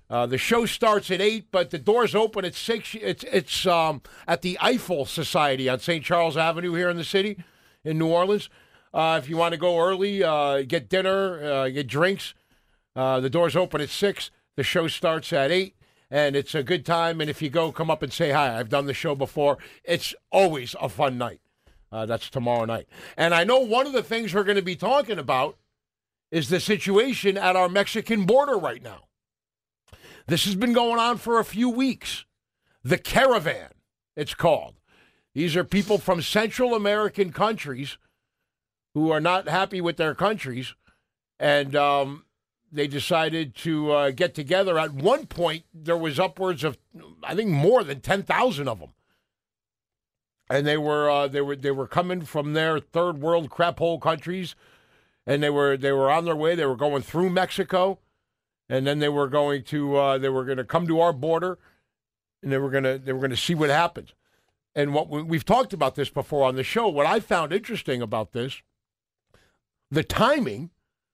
Uh, the show starts at eight, but the doors open at six. It's it's um, at the Eiffel Society on Saint Charles Avenue here in the city, in New Orleans. Uh, if you want to go early, uh, get dinner, uh, get drinks. Uh, the doors open at six. The show starts at eight, and it's a good time. And if you go, come up and say hi. I've done the show before. It's always a fun night. Uh, that's tomorrow night. And I know one of the things we're going to be talking about is the situation at our Mexican border right now. This has been going on for a few weeks. The Caravan, it's called. These are people from Central American countries who are not happy with their countries, and um, they decided to uh, get together. At one point, there was upwards of, I think, more than ten thousand of them, and they were uh, they were they were coming from their third world crap hole countries, and they were they were on their way. They were going through Mexico. And then they were going to uh, they were going to come to our border, and they were going to they were going to see what happens. And what we, we've talked about this before on the show. What I found interesting about this, the timing,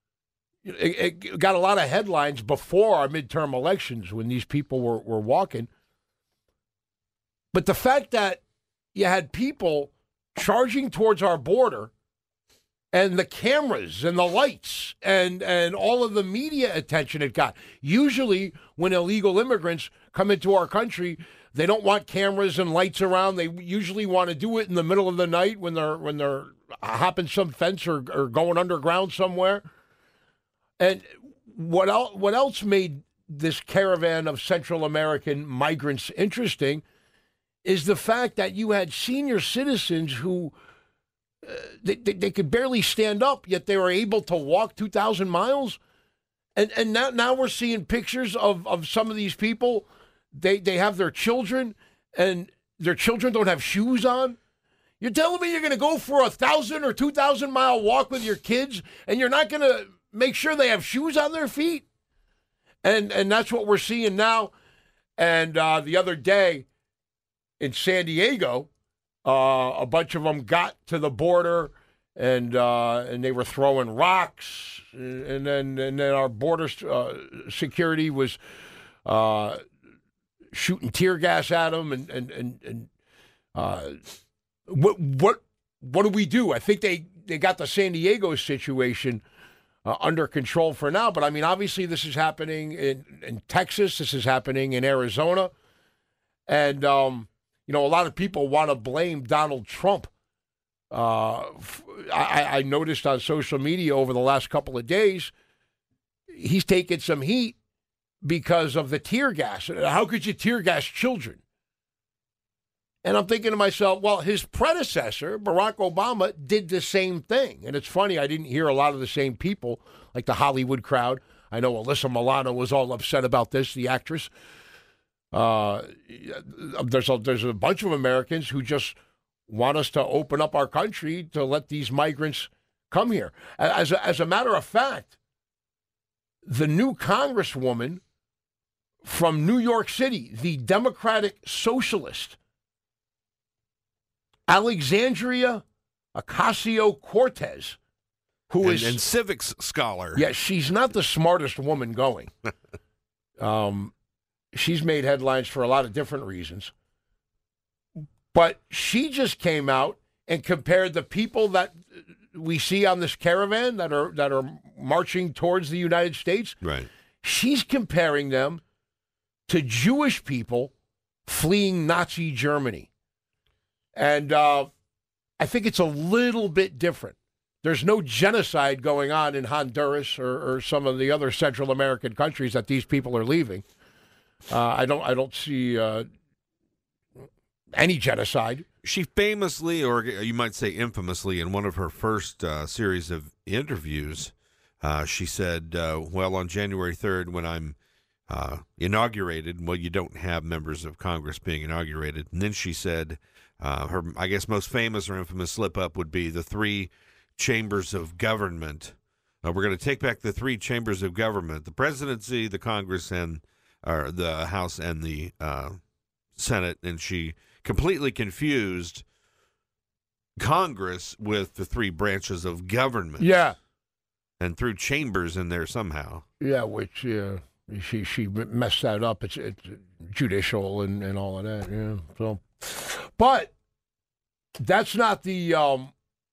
it, it got a lot of headlines before our midterm elections when these people were, were walking. But the fact that you had people charging towards our border, and the cameras and the lights and, and all of the media attention it got. Usually when illegal immigrants come into our country, they don't want cameras and lights around. They usually want to do it in the middle of the night when they're when they're hopping some fence or, or going underground somewhere. And what el- what else made this caravan of Central American migrants interesting is the fact that you had senior citizens who Uh, they, they they could barely stand up, yet they were able to walk two thousand miles. And and now now we're seeing pictures of, of some of these people. They they have their children, and their children don't have shoes on. You're telling me you're going to go for a thousand or two thousand mile walk with your kids, and you're not going to make sure they have shoes on their feet? And and that's what we're seeing now. And uh, the other day in San Diego, Uh, a bunch of them got to the border, and uh, and they were throwing rocks, and then and then our border uh, security was uh, shooting tear gas at them, and and and, and uh, what what what do we do? I think they, they got the San Diego situation uh, under control for now, but I mean, obviously this is happening in, in Texas, this is happening in Arizona, and um. You know, a lot of people want to blame Donald Trump. Uh, I, I noticed on social media over the last couple of days, he's taken some heat because of the tear gas. How could you tear gas children? And I'm thinking to myself, well, his predecessor, Barack Obama, did the same thing. And it's funny, I didn't hear a lot of the same people, like the Hollywood crowd. I know Alyssa Milano was all upset about this, the actress. Uh, there's a, there's a bunch of Americans who just want us to open up our country to let these migrants come here. As a, as a matter of fact, the new congresswoman from New York City, the Democratic Socialist, Alexandria Ocasio-Cortez, who and, is and civics scholar. Yeah, she's not the smartest woman going. um. She's made headlines for a lot of different reasons. But she just came out and compared the people that we see on this caravan that are that are marching towards the United States. Right. She's comparing them to Jewish people fleeing Nazi Germany. And uh, I think it's a little bit different. There's no genocide going on in Honduras or, or some of the other Central American countries that these people are leaving. Uh, I don't. I don't see uh, any genocide. She famously, or you might say infamously, in one of her first uh, series of interviews, uh, she said, uh, "Well, on January third, when I'm uh, inaugurated, well, you don't have members of Congress being inaugurated." And then she said, uh, her, I guess, most famous or infamous slip up would be the three chambers of government. Uh, we're going to take back the three chambers of government: the presidency, the Congress, and or the House and the uh, Senate. And she completely confused Congress with the three branches of government. Yeah. And threw chambers in there somehow. Yeah, which, uh, she she messed that up. It's, it's judicial and, and all of that. Yeah. So, but that's not the. Um,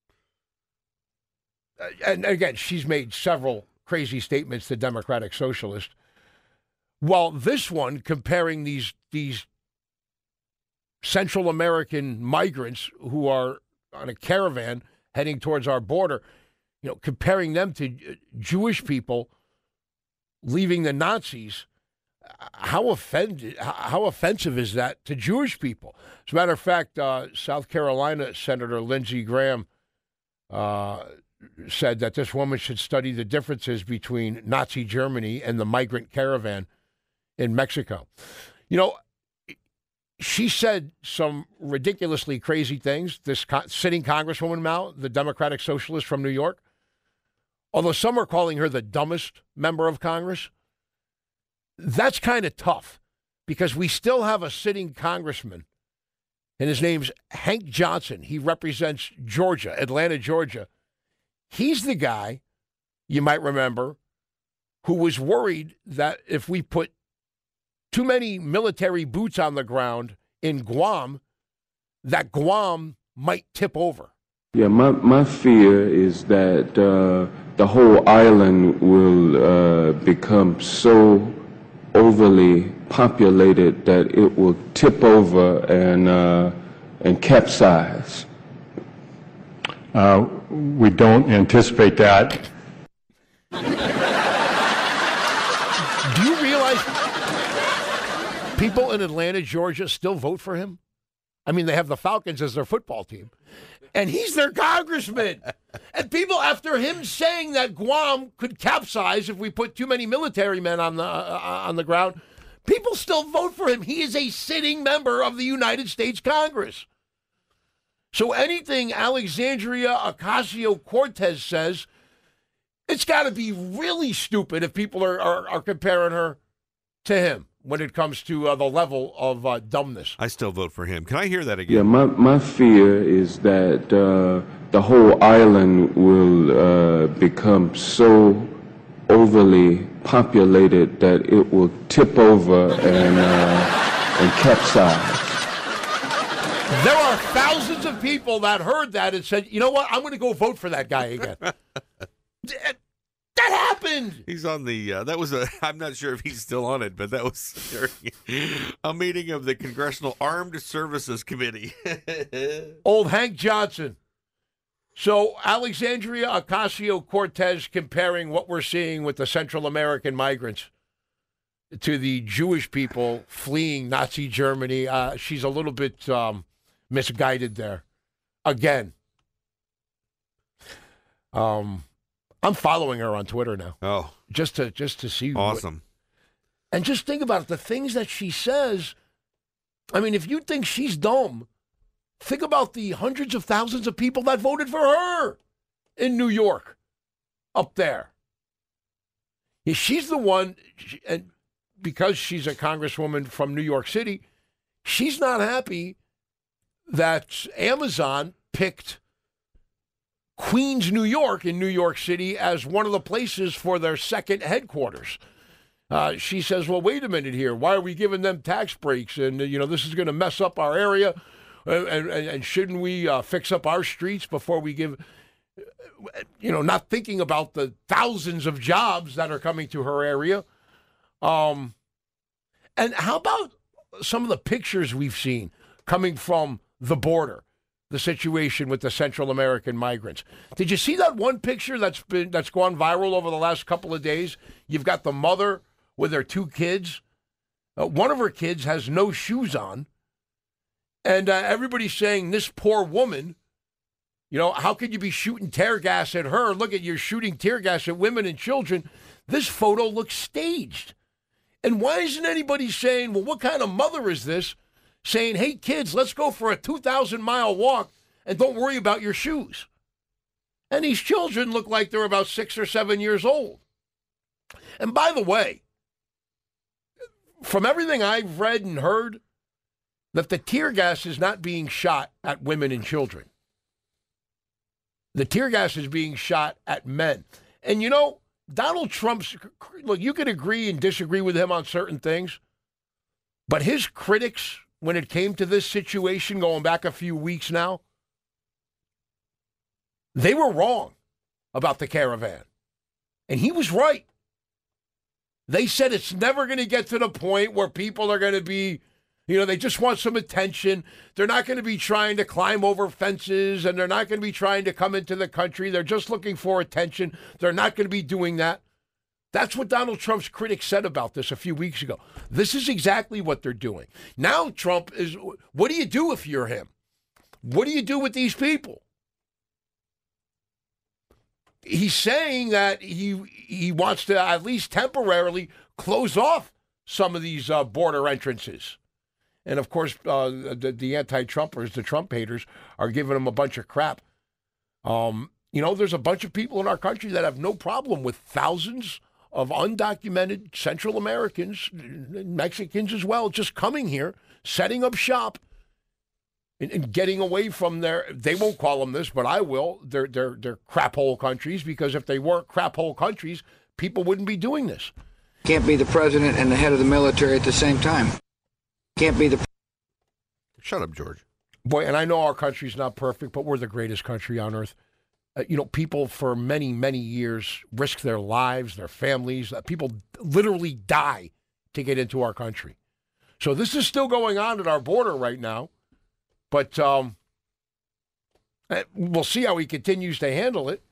and again, she's made several crazy statements to Democratic Socialists. Well, this one comparing these these Central American migrants who are on a caravan heading towards our border, you know, comparing them to Jewish people leaving the Nazis. How offended? How offensive is that to Jewish people? As a matter of fact, uh, South Carolina Senator Lindsey Graham uh, said that this woman should study the differences between Nazi Germany and the migrant caravan in Mexico. You know, she said some ridiculously crazy things, this co- sitting Congresswoman Mao, the Democratic Socialist from New York. Although some are calling her the dumbest member of Congress, that's kind of tough because we still have a sitting congressman, and his name's Hank Johnson. He represents Georgia, Atlanta, Georgia. He's the guy, you might remember, who was worried that if we put too many military boots on the ground in Guam, that Guam might tip over. Yeah, my, my fear is that uh, the whole island will uh, become so overly populated that it will tip over and, uh, and capsize. Uh, we don't anticipate that. Do you realize people in Atlanta, Georgia still vote for him? I mean, they have the Falcons as their football team, and he's their congressman. And people, after him saying that Guam could capsize if we put too many military men on the uh, on the ground, people still vote for him. He is a sitting member of the United States Congress. So anything Alexandria Ocasio-Cortez says, it's got to be really stupid if people are, are, are comparing her to him when it comes to uh, the level of uh, dumbness. I still vote for him. Can I hear that again? Yeah, my, my fear is that uh, the whole island will uh, become so overly populated that it will tip over and, uh, and capsize. There are thousands of people that heard that and said, you know what, I'm going to go vote for that guy again. That happened. He's on the, uh, that was a, I'm not sure if he's still on it, but that was during a meeting of the Congressional Armed Services Committee. Old Hank Johnson. So Alexandria Ocasio-Cortez comparing what we're seeing with the Central American migrants to the Jewish people fleeing Nazi Germany. Uh, she's a little bit um, misguided there. Again. Um... I'm following her on Twitter now. Oh, just to just to see. Awesome. What, and just think about it, the things that she says. I mean, if you think she's dumb, think about the hundreds of thousands of people that voted for her in New York, up there. Yeah, she's the one, and because she's a congresswoman from New York City, she's not happy that Amazon picked Queens, New York, in New York City as one of the places for their second headquarters. Uh, she says, well, wait a minute here. Why are we giving them tax breaks? And, uh, you know, this is going to mess up our area. And, and, and shouldn't we uh, fix up our streets before we give, you know, not thinking about the thousands of jobs that are coming to her area. Um, and how about some of the pictures we've seen coming from the border? The situation with the Central American migrants. Did you see that one picture that's been that's gone viral over the last couple of days? You've got the mother with her two kids. Uh, one of her kids has no shoes on, and uh, everybody's saying this poor woman. You know, how could you be shooting tear gas at her? Look at you're shooting tear gas at women and children. This photo looks staged. And why isn't anybody saying, well, what kind of mother is this? Saying, hey, kids, let's go for a two thousand mile walk and don't worry about your shoes. And these children look like they're about six or seven years old. And by the way, from everything I've read and heard, that the tear gas is not being shot at women and children. The tear gas is being shot at men. And, you know, Donald Trump's, look, you can agree and disagree with him on certain things, but his critics, when it came to this situation going back a few weeks now, they were wrong about the caravan. And he was right. They said it's never going to get to the point where people are going to be, you know, they just want some attention. They're not going to be trying to climb over fences, and they're not going to be trying to come into the country. They're just looking for attention. They're not going to be doing that. That's what Donald Trump's critics said about this a few weeks ago. This is exactly what they're doing. Now Trump is, what do you do if you're him? What do you do with these people? He's saying that he he wants to at least temporarily close off some of these uh, border entrances. And, of course, uh, the, the anti-Trumpers, the Trump haters, are giving him a bunch of crap. Um, you know, there's a bunch of people in our country that have no problem with thousands of undocumented Central Americans, Mexicans as well, just coming here, setting up shop, and, and getting away from their, they won't call them this, but I will, they're, they're, they're crap hole countries, because if they weren't crap hole countries, people wouldn't be doing this. Can't be the president and the head of the military at the same time. Can't be the... Shut up, George. Boy, and I know our country's not perfect, but we're the greatest country on earth. Uh, you know, people for many, many years risk their lives, their families. Uh, people literally die to get into our country. So this is still going on at our border right now. But um, we'll see how he continues to handle it.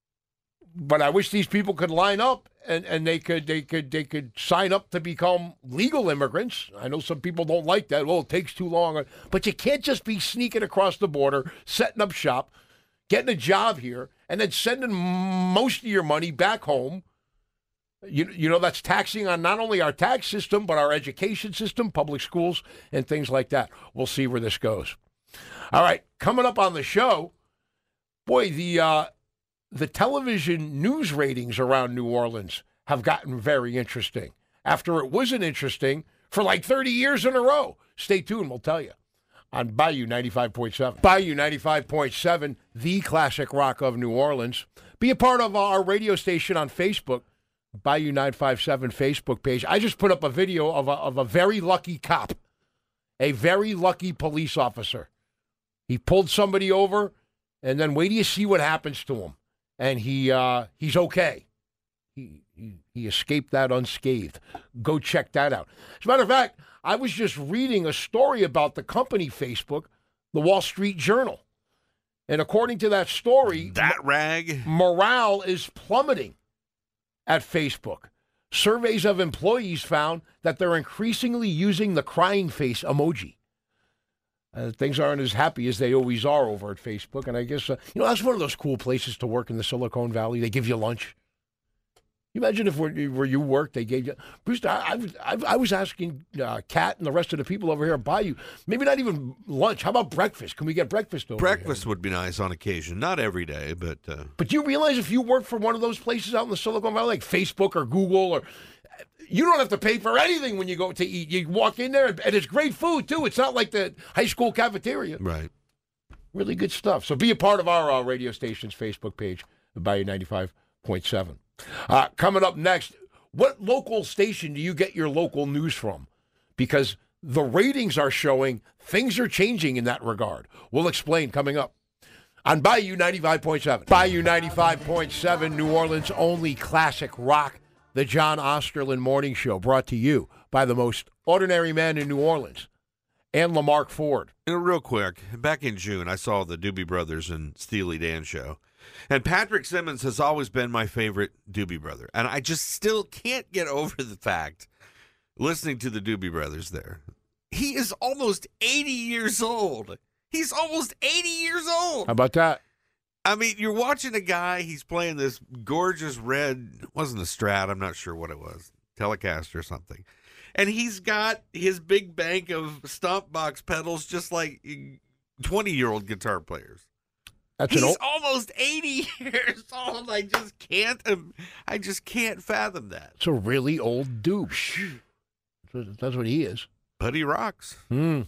But I wish these people could line up and, and they could they could they could sign up to become legal immigrants. I know some people don't like that. Well, it takes too long. But you can't just be sneaking across the border, setting up shop, getting a job here, and then sending most of your money back home. You, you know, that's taxing on not only our tax system, but our education system, public schools, and things like that. We'll see where this goes. All right, coming up on the show, boy, the uh, the television news ratings around New Orleans have gotten very interesting. After it wasn't interesting for like thirty years in a row. Stay tuned, we'll tell you. On Bayou ninety-five point seven. Bayou ninety-five point seven, the classic rock of New Orleans. Be a part of our radio station on Facebook, Bayou nine five seven Facebook page. I just put up a video of a, of a very lucky cop, a very lucky police officer. He pulled somebody over, and then wait till you see what happens to him. And he uh, he's okay. He, he he escaped that unscathed. Go check that out. As a matter of fact, I was just reading a story about the company Facebook, the Wall Street Journal. And according to that story, that rag, morale is plummeting at Facebook. Surveys of employees found that they're increasingly using the crying face emoji. Uh, things aren't as happy as they always are over at Facebook. And I guess, uh, you know, that's one of those cool places to work in the Silicon Valley. They give you lunch. You imagine if where, where you worked, they gave you... Bruce, I, I, I was asking uh, Kat and the rest of the people over here at Bayou, maybe not even lunch. How about breakfast? Can we get breakfast over Breakfast here? would be nice on occasion. Not every day, but... Uh... But do you realize if you work for one of those places out in the Silicon Valley, like Facebook or Google, or you don't have to pay for anything when you go to eat. You walk in there, and it's great food, too. It's not like the high school cafeteria. Right. Really good stuff. So be a part of our uh, radio station's Facebook page, Bayou ninety-five point seven. Uh, coming up next, what local station do you get your local news from? Because the ratings are showing things are changing in that regard. We'll explain coming up on Bayou ninety-five point seven. Bayou ninety-five point seven, New Orleans' only classic rock, the John Osterlin Morning Show, brought to you by the most ordinary man in New Orleans, and Lamarck Ford. You know, real quick, back in June, I saw the Doobie Brothers and Steely Dan show. And Patrick Simmons has always been my favorite Doobie Brother. And I just still can't get over the fact, listening to the Doobie Brothers there, he is almost eighty years old. He's almost eighty years old. How about that? I mean, you're watching a guy, he's playing this gorgeous red, it wasn't a Strat, I'm not sure what it was, Telecaster or something. And he's got his big bank of stomp box pedals just like twenty-year-old guitar players. That's He's an old- almost eighty years old. I just can't. Um, I just can't fathom that. It's a really old douche. That's what he is. But he rocks. Hmm.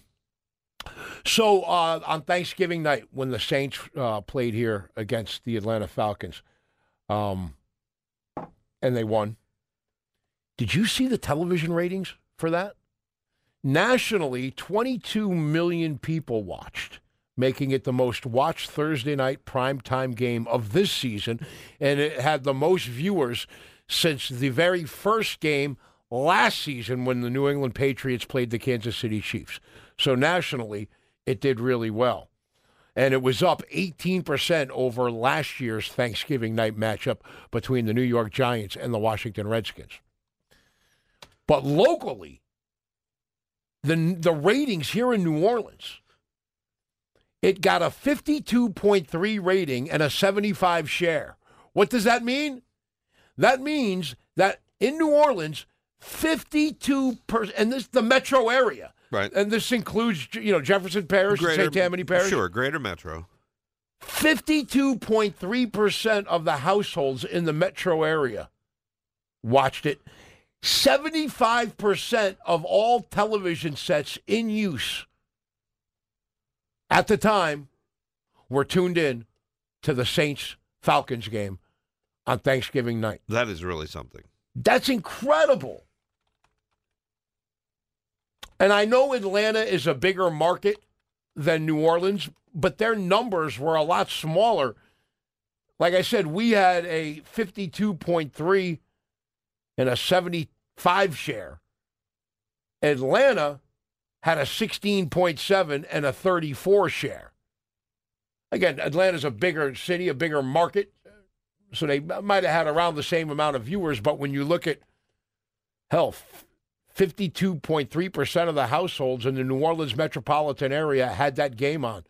So uh, on Thanksgiving night, when the Saints uh, played here against the Atlanta Falcons, um, and they won. Did you see the television ratings for that? Nationally, twenty-two million people watched, making it the most watched Thursday night primetime game of this season, and it had the most viewers since the very first game last season when the New England Patriots played the Kansas City Chiefs. So nationally, it did really well. And it was up eighteen percent over last year's Thanksgiving night matchup between the New York Giants and the Washington Redskins. But locally, the the ratings here in New Orleans, it got a fifty-two point three rating and a seventy-five share. What does that mean? That means that in New Orleans, fifty-two percent, and this is the metro area. Right. And this includes, you know, Jefferson Parish, Greater, Saint Tammany Parish. Sure, Greater Metro. fifty-two point three percent of the households in the metro area watched it. seventy-five percent of all television sets in use at the time were tuned in to the Saints-Falcons game on Thanksgiving night. That is really something. That's incredible. And I know Atlanta is a bigger market than New Orleans, but their numbers were a lot smaller. Like I said, we had a fifty-two point three and a seventy-five share. Atlanta had a sixteen point seven and a thirty-four share. Again, Atlanta's a bigger city, a bigger market, so they might have had around the same amount of viewers, but when you look at, hell, fifty-two point three percent of the households in the New Orleans metropolitan area had that game on.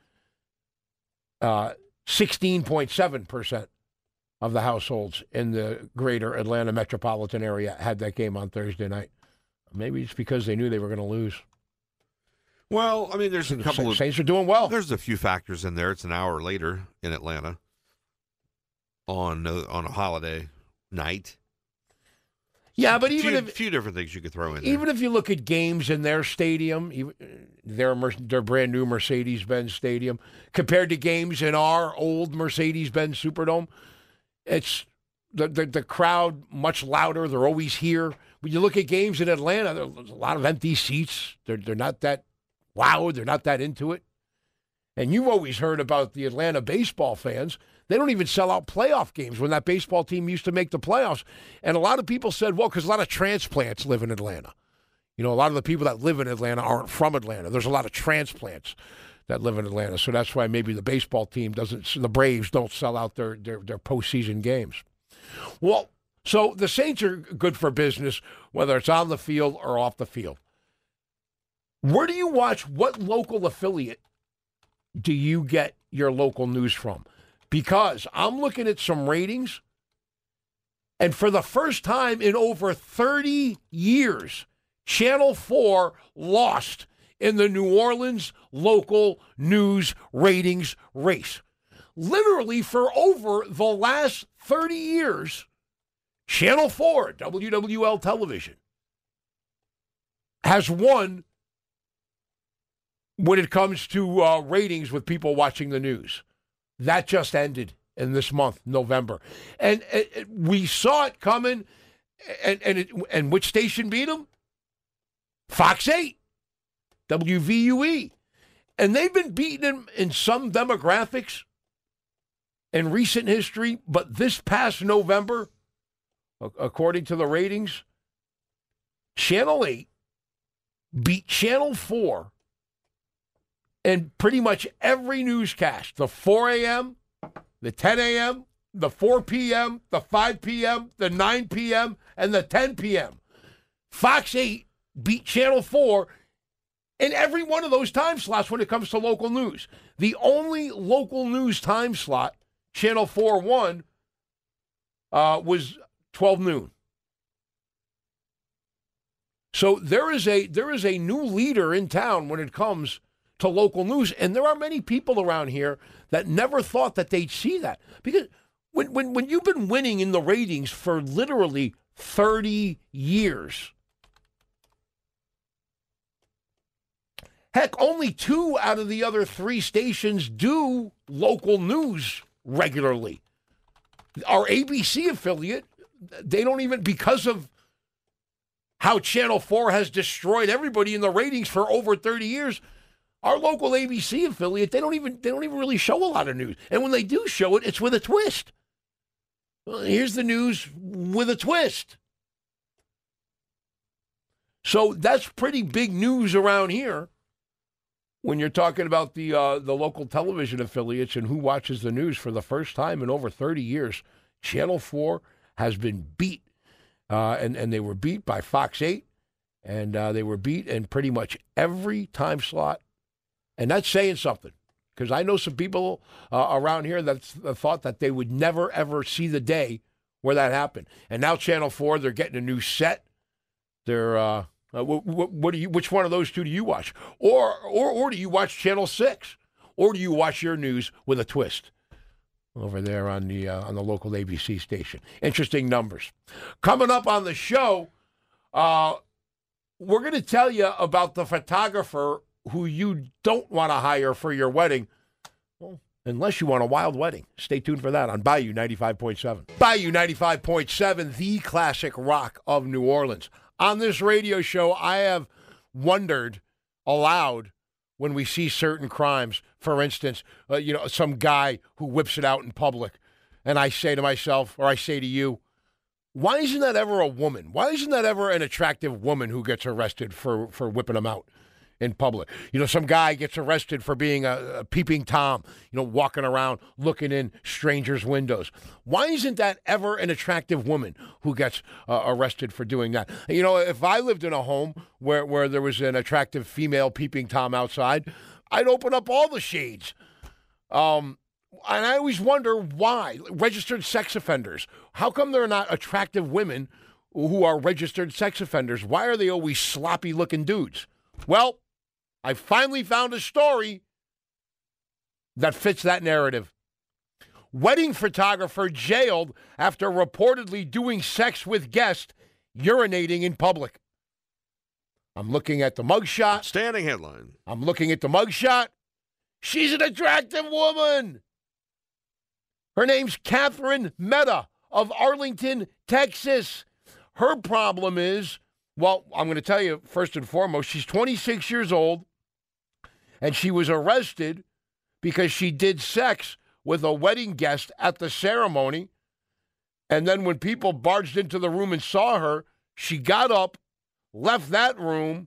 Uh, sixteen point seven percent of the households in the greater Atlanta metropolitan area had that game on Thursday night. Maybe it's because they knew they were going to lose. Well, I mean, there's a couple the of... Saints are doing well. There's a few factors in there. It's an hour later in Atlanta on, uh, on a holiday night. Yeah, but even few, if... few different things you could throw in there. Even if you look at games in their stadium, even, their, their brand new Mercedes-Benz Stadium, compared to games in our old Mercedes-Benz Superdome, it's the, the the crowd much louder. They're always here. When you look at games in Atlanta, there's a lot of empty seats. They're they're not that loud. They're not that into it. And you've always heard about the Atlanta baseball fans. They don't even sell out playoff games when that baseball team used to make the playoffs. And a lot of people said, well, because a lot of transplants live in Atlanta. You know, a lot of the people that live in Atlanta aren't from Atlanta. There's a lot of transplants that live in Atlanta. So that's why maybe the baseball team doesn't, the Braves don't sell out their, their, their postseason games. Well, so the Saints are good for business, whether it's on the field or off the field. Where do you watch? What local affiliate do you get your local news from? Because I'm looking at some ratings, and for the first time in over thirty years, Channel four lost in the New Orleans local news ratings race. Literally for over the last thirty years, Channel four, W W L Television, has won when it comes to uh, ratings with people watching the news. That just ended in this month, November. And, and, and we saw it coming, and and, it, and which station beat them? Fox eight, W V U E. And they've been beating them in some demographics in recent history, but this past November, according to the ratings, Channel eight beat Channel four in pretty much every newscast. The four a.m., the ten a.m., the four p.m., the five p.m., the nine p.m., and the ten p.m. Fox eight beat Channel four in every one of those time slots when it comes to local news. The only local news time slot Channel four won uh, was twelve noon. So there is a there is a new leader in town when it comes to local news, and there are many people around here that never thought that they'd see that. Because when when when you've been winning in the ratings for literally thirty years, heck, only two out of the other three stations do local news regularly. Our A B C affiliate, they don't even, because of how Channel four has destroyed everybody in the ratings for over thirty years, our local A B C affiliate, they don't even they don't even really show a lot of news. And when they do show it, it's with a twist. Well, here's the news with a twist. So that's pretty big news around here when you're talking about the uh, the local television affiliates and who watches the news for the first time in over thirty years. Channel four has been beat, uh, and, and they were beat by Fox eight, and uh, they were beat in pretty much every time slot. And that's saying something, because I know some people uh, around here that thought that they would never, ever see the day where that happened. And now Channel four, they're getting a new set. They're, uh, uh, what, what, what do you, which one of those two do you watch? Or, or, or do you watch Channel six? Or do you watch your news with a twist over there on the, uh, on the local A B C station? Interesting numbers. Coming up on the show, uh, we're going to tell you about the photographer who you don't want to hire for your wedding, well, unless you want a wild wedding. Stay tuned for that on Bayou ninety-five point seven. Bayou ninety-five point seven, the classic rock of New Orleans. On this radio show, I have wondered aloud when we see certain crimes. For instance, uh, you know, some guy who whips it out in public, and I say to myself, or I say to you, why isn't that ever a woman? Why isn't that ever an attractive woman who gets arrested for, for whipping them out in public? You know, some guy gets arrested for being a, a peeping Tom, you know, walking around looking in strangers' windows. Why isn't that ever an attractive woman who gets uh, arrested for doing that? You know, if I lived in a home where, where there was an attractive female peeping Tom outside, I'd open up all the shades. Um, and I always wonder why. Registered sex offenders. How come they're not attractive women who are registered sex offenders? Why are they always sloppy-looking dudes? Well, I finally found a story that fits that narrative. Wedding photographer jailed after reportedly doing sex with guest urinating in public. I'm looking at the mugshot. Standing headline. I'm looking at the mugshot. She's an attractive woman. Her name's Catherine Mehta of Arlington, Texas. Her problem is, well, I'm going to tell you first and foremost, she's twenty-six years old, and she was arrested because she did sex with a wedding guest at the ceremony. And then when people barged into the room and saw her, she got up, left that room,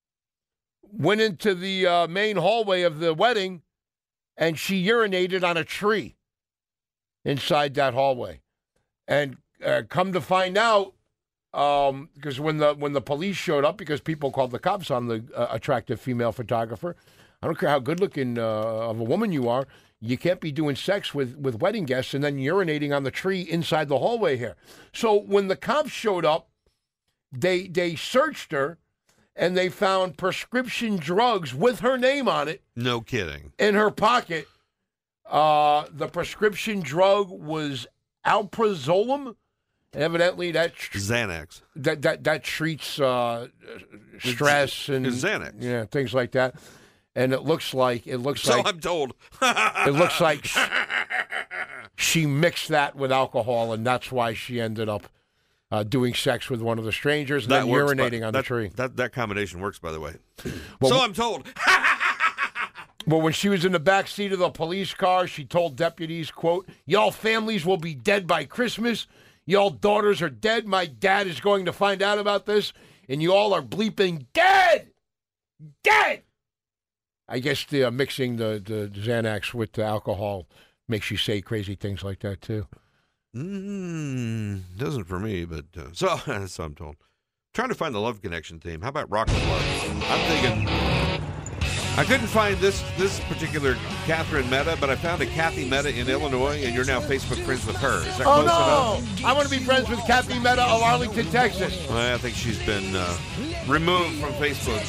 went into the uh, main hallway of the wedding, and she urinated on a tree inside that hallway. And uh, come to find out, um, because when the when the police showed up, because people called the cops on the uh, attractive female photographer, I don't care how good-looking uh, of a woman you are, you can't be doing sex with, with wedding guests and then urinating on the tree inside the hallway here. So when the cops showed up, they they searched her, and they found prescription drugs with her name on it. No kidding. In her pocket. Uh, the prescription drug was alprazolam. Evidently, that tr- Xanax. That that that treats uh, stress it's, and it's Xanax. Yeah, things like that. And it looks like it looks so like. So I'm told. It looks like she, she mixed that with alcohol, and that's why she ended up uh, doing sex with one of the strangers and that then works, urinating on that, the tree. That that combination works, by the way. Well, so I'm told. Well, when she was in the back seat of the police car, she told deputies, quote, "Y'all families will be dead by Christmas. Y'all daughters are dead. My dad is going to find out about this, and you all are bleeping dead! Dead!" I guess the, uh, mixing the, the Xanax with the alcohol makes you say crazy things like that, too. Mm, doesn't for me, but uh, so, so I'm told. Trying to find the Love Connection theme. How about Rock and Love? I'm thinking... I couldn't find this this particular Catherine Mehta, but I found a Kathy Mehta in Illinois, and you're now Facebook friends with her. Is that oh, close no. enough? I want to be friends with Kathy Mehta of Arlington, Texas. Well, I think she's been uh, removed from Facebook.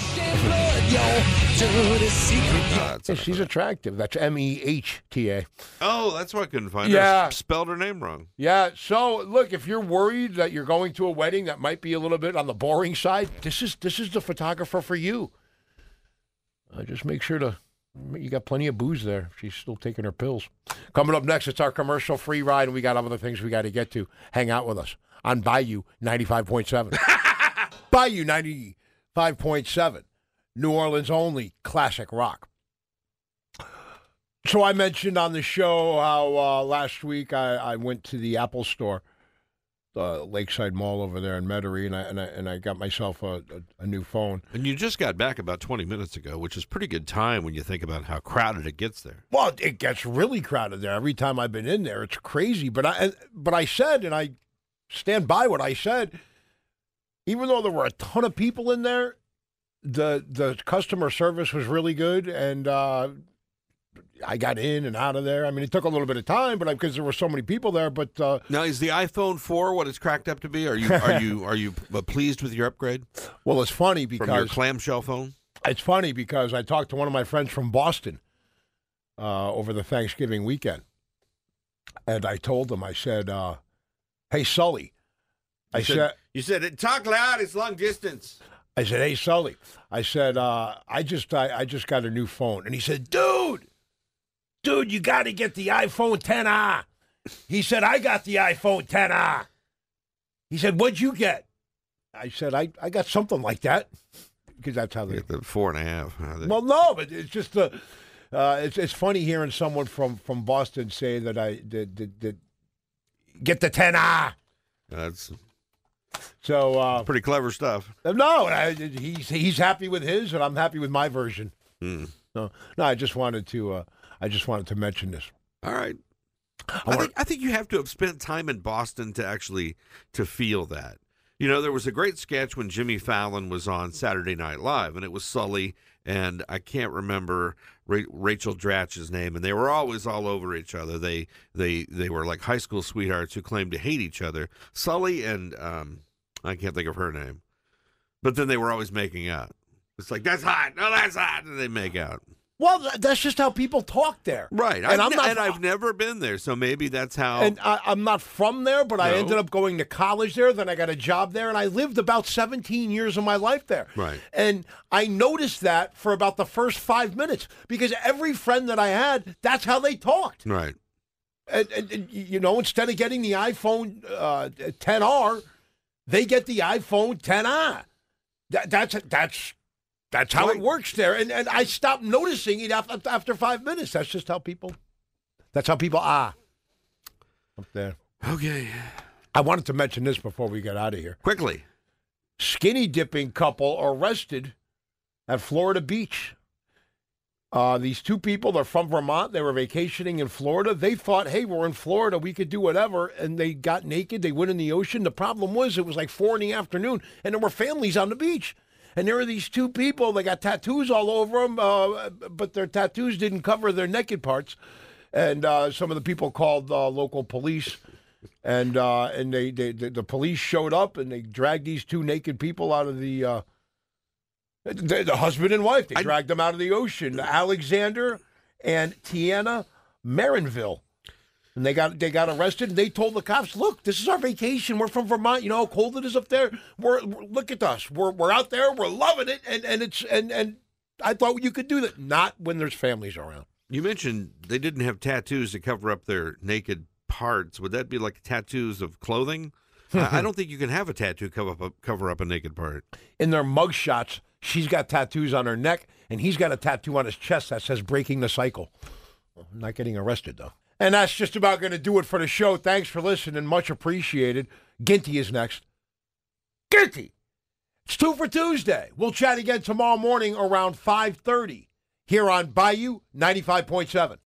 uh, yeah, she's attractive. That's M E H T A. Oh, that's why I couldn't find yeah. her. Spelled her name wrong. Yeah, so, look, if you're worried that you're going to a wedding that might be a little bit on the boring side, this is this is the photographer for you. Uh, just make sure to, you got plenty of booze there. She's still taking her pills. Coming up next, it's our commercial-free ride, and we got other things we got to get to. Hang out with us on Bayou ninety-five point seven. Bayou ninety-five point seven, New Orleans only classic rock. So I mentioned on the show how uh, last week I, I went to the Apple store, the Lakeside Mall over there in Metairie, and I and I, and I got myself a, a, a new phone. And you just got back about twenty minutes ago, which is pretty good time when you think about how crowded it gets there. Well, it gets really crowded there. Every time I've been in there, it's crazy. But I but I said, and I stand by what I said, even though there were a ton of people in there, the the customer service was really good, and uh, I got in and out of there. I mean, it took a little bit of time, but because there were so many people there. But uh, now, is the iPhone four what it's cracked up to be? Are you are you are you pleased with your upgrade? Well, it's funny because from your clamshell phone. It's funny because I talked to one of my friends from Boston uh, over the Thanksgiving weekend, and I told him, I said, uh, "Hey, Sully," I you said, said, "You said talk loud. It's long distance." I said, "Hey, Sully," I said, uh, "I just I, I just got a new phone," and he said, "Dude." Dude, you got to get the iPhone ten R. He said, I got the iPhone ten R. He said, what'd you get? I said, I, I got something like that. Because that's how they... Get the four and a half. Huh? Well, no, but it's just... Uh, uh, it's it's funny hearing someone from, from Boston say that I... That, that, that, get the ten R. That's... So... Uh, pretty clever stuff. No, I, he's, he's happy with his, and I'm happy with my version. Hmm. No, no, I just wanted to... Uh, I just wanted to mention this. All right. I, I think I think you have to have spent time in Boston to actually to feel that. You know, there was a great sketch when Jimmy Fallon was on Saturday Night Live, and it was Sully and I can't remember Ra- Rachel Dratch's name, and they were always all over each other. They they they were like high school sweethearts who claimed to hate each other. Sully and um, I can't think of her name, but then they were always making out. It's like, that's hot, no, that's hot, and they make out. Well, that's just how people talk there. Right. And, I've, I'm not, and I've never been there, so maybe that's how. And I, I'm not from there, but No. I ended up going to college there. Then I got a job there, and I lived about seventeen years of my life there. Right. And I noticed that for about the first five minutes because every friend that I had, that's how they talked. Right. And, and, and you know, instead of getting the iPhone uh, ten R, they get the iPhone ten R. That, that's that's. That's how it works there, and and I stopped noticing it after, after five minutes. That's just how people. That's how people are up there. Okay. I wanted to mention this before we get out of here. Quickly. Skinny dipping couple arrested at Florida Beach. Uh, these two people, they're from Vermont. They were vacationing in Florida. They thought, hey, we're in Florida. We could do whatever. And they got naked. They went in the ocean. The problem was it was like four in the afternoon, and there were families on the beach. And there were these two people, they got tattoos all over them, uh, but their tattoos didn't cover their naked parts. And uh, some of the people called uh, local police, and uh, and they, they, they the police showed up, and they dragged these two naked people out of the, uh, the, the husband and wife. They I, dragged them out of the ocean, Alexander and Tiana Marinville. And they got they got arrested, and they told the cops, "Look, this is our vacation. We're from Vermont. You know how cold it is up there. We're, we're look at us. We're we're out there. We're loving it. And and it's and and I thought you could do that. Not when there's families around." You mentioned they didn't have tattoos to cover up their naked parts. Would that be like tattoos of clothing? I, I don't think you can have a tattoo cover up cover up a naked part. In their mug shots, she's got tattoos on her neck, and he's got a tattoo on his chest that says "Breaking the Cycle." Well, I'm not getting arrested though. And that's just about going to do it for the show. Thanks for listening. Much appreciated. Ginty is next. Ginty! It's two for Tuesday. We'll chat again tomorrow morning around five thirty here on Bayou ninety-five point seven.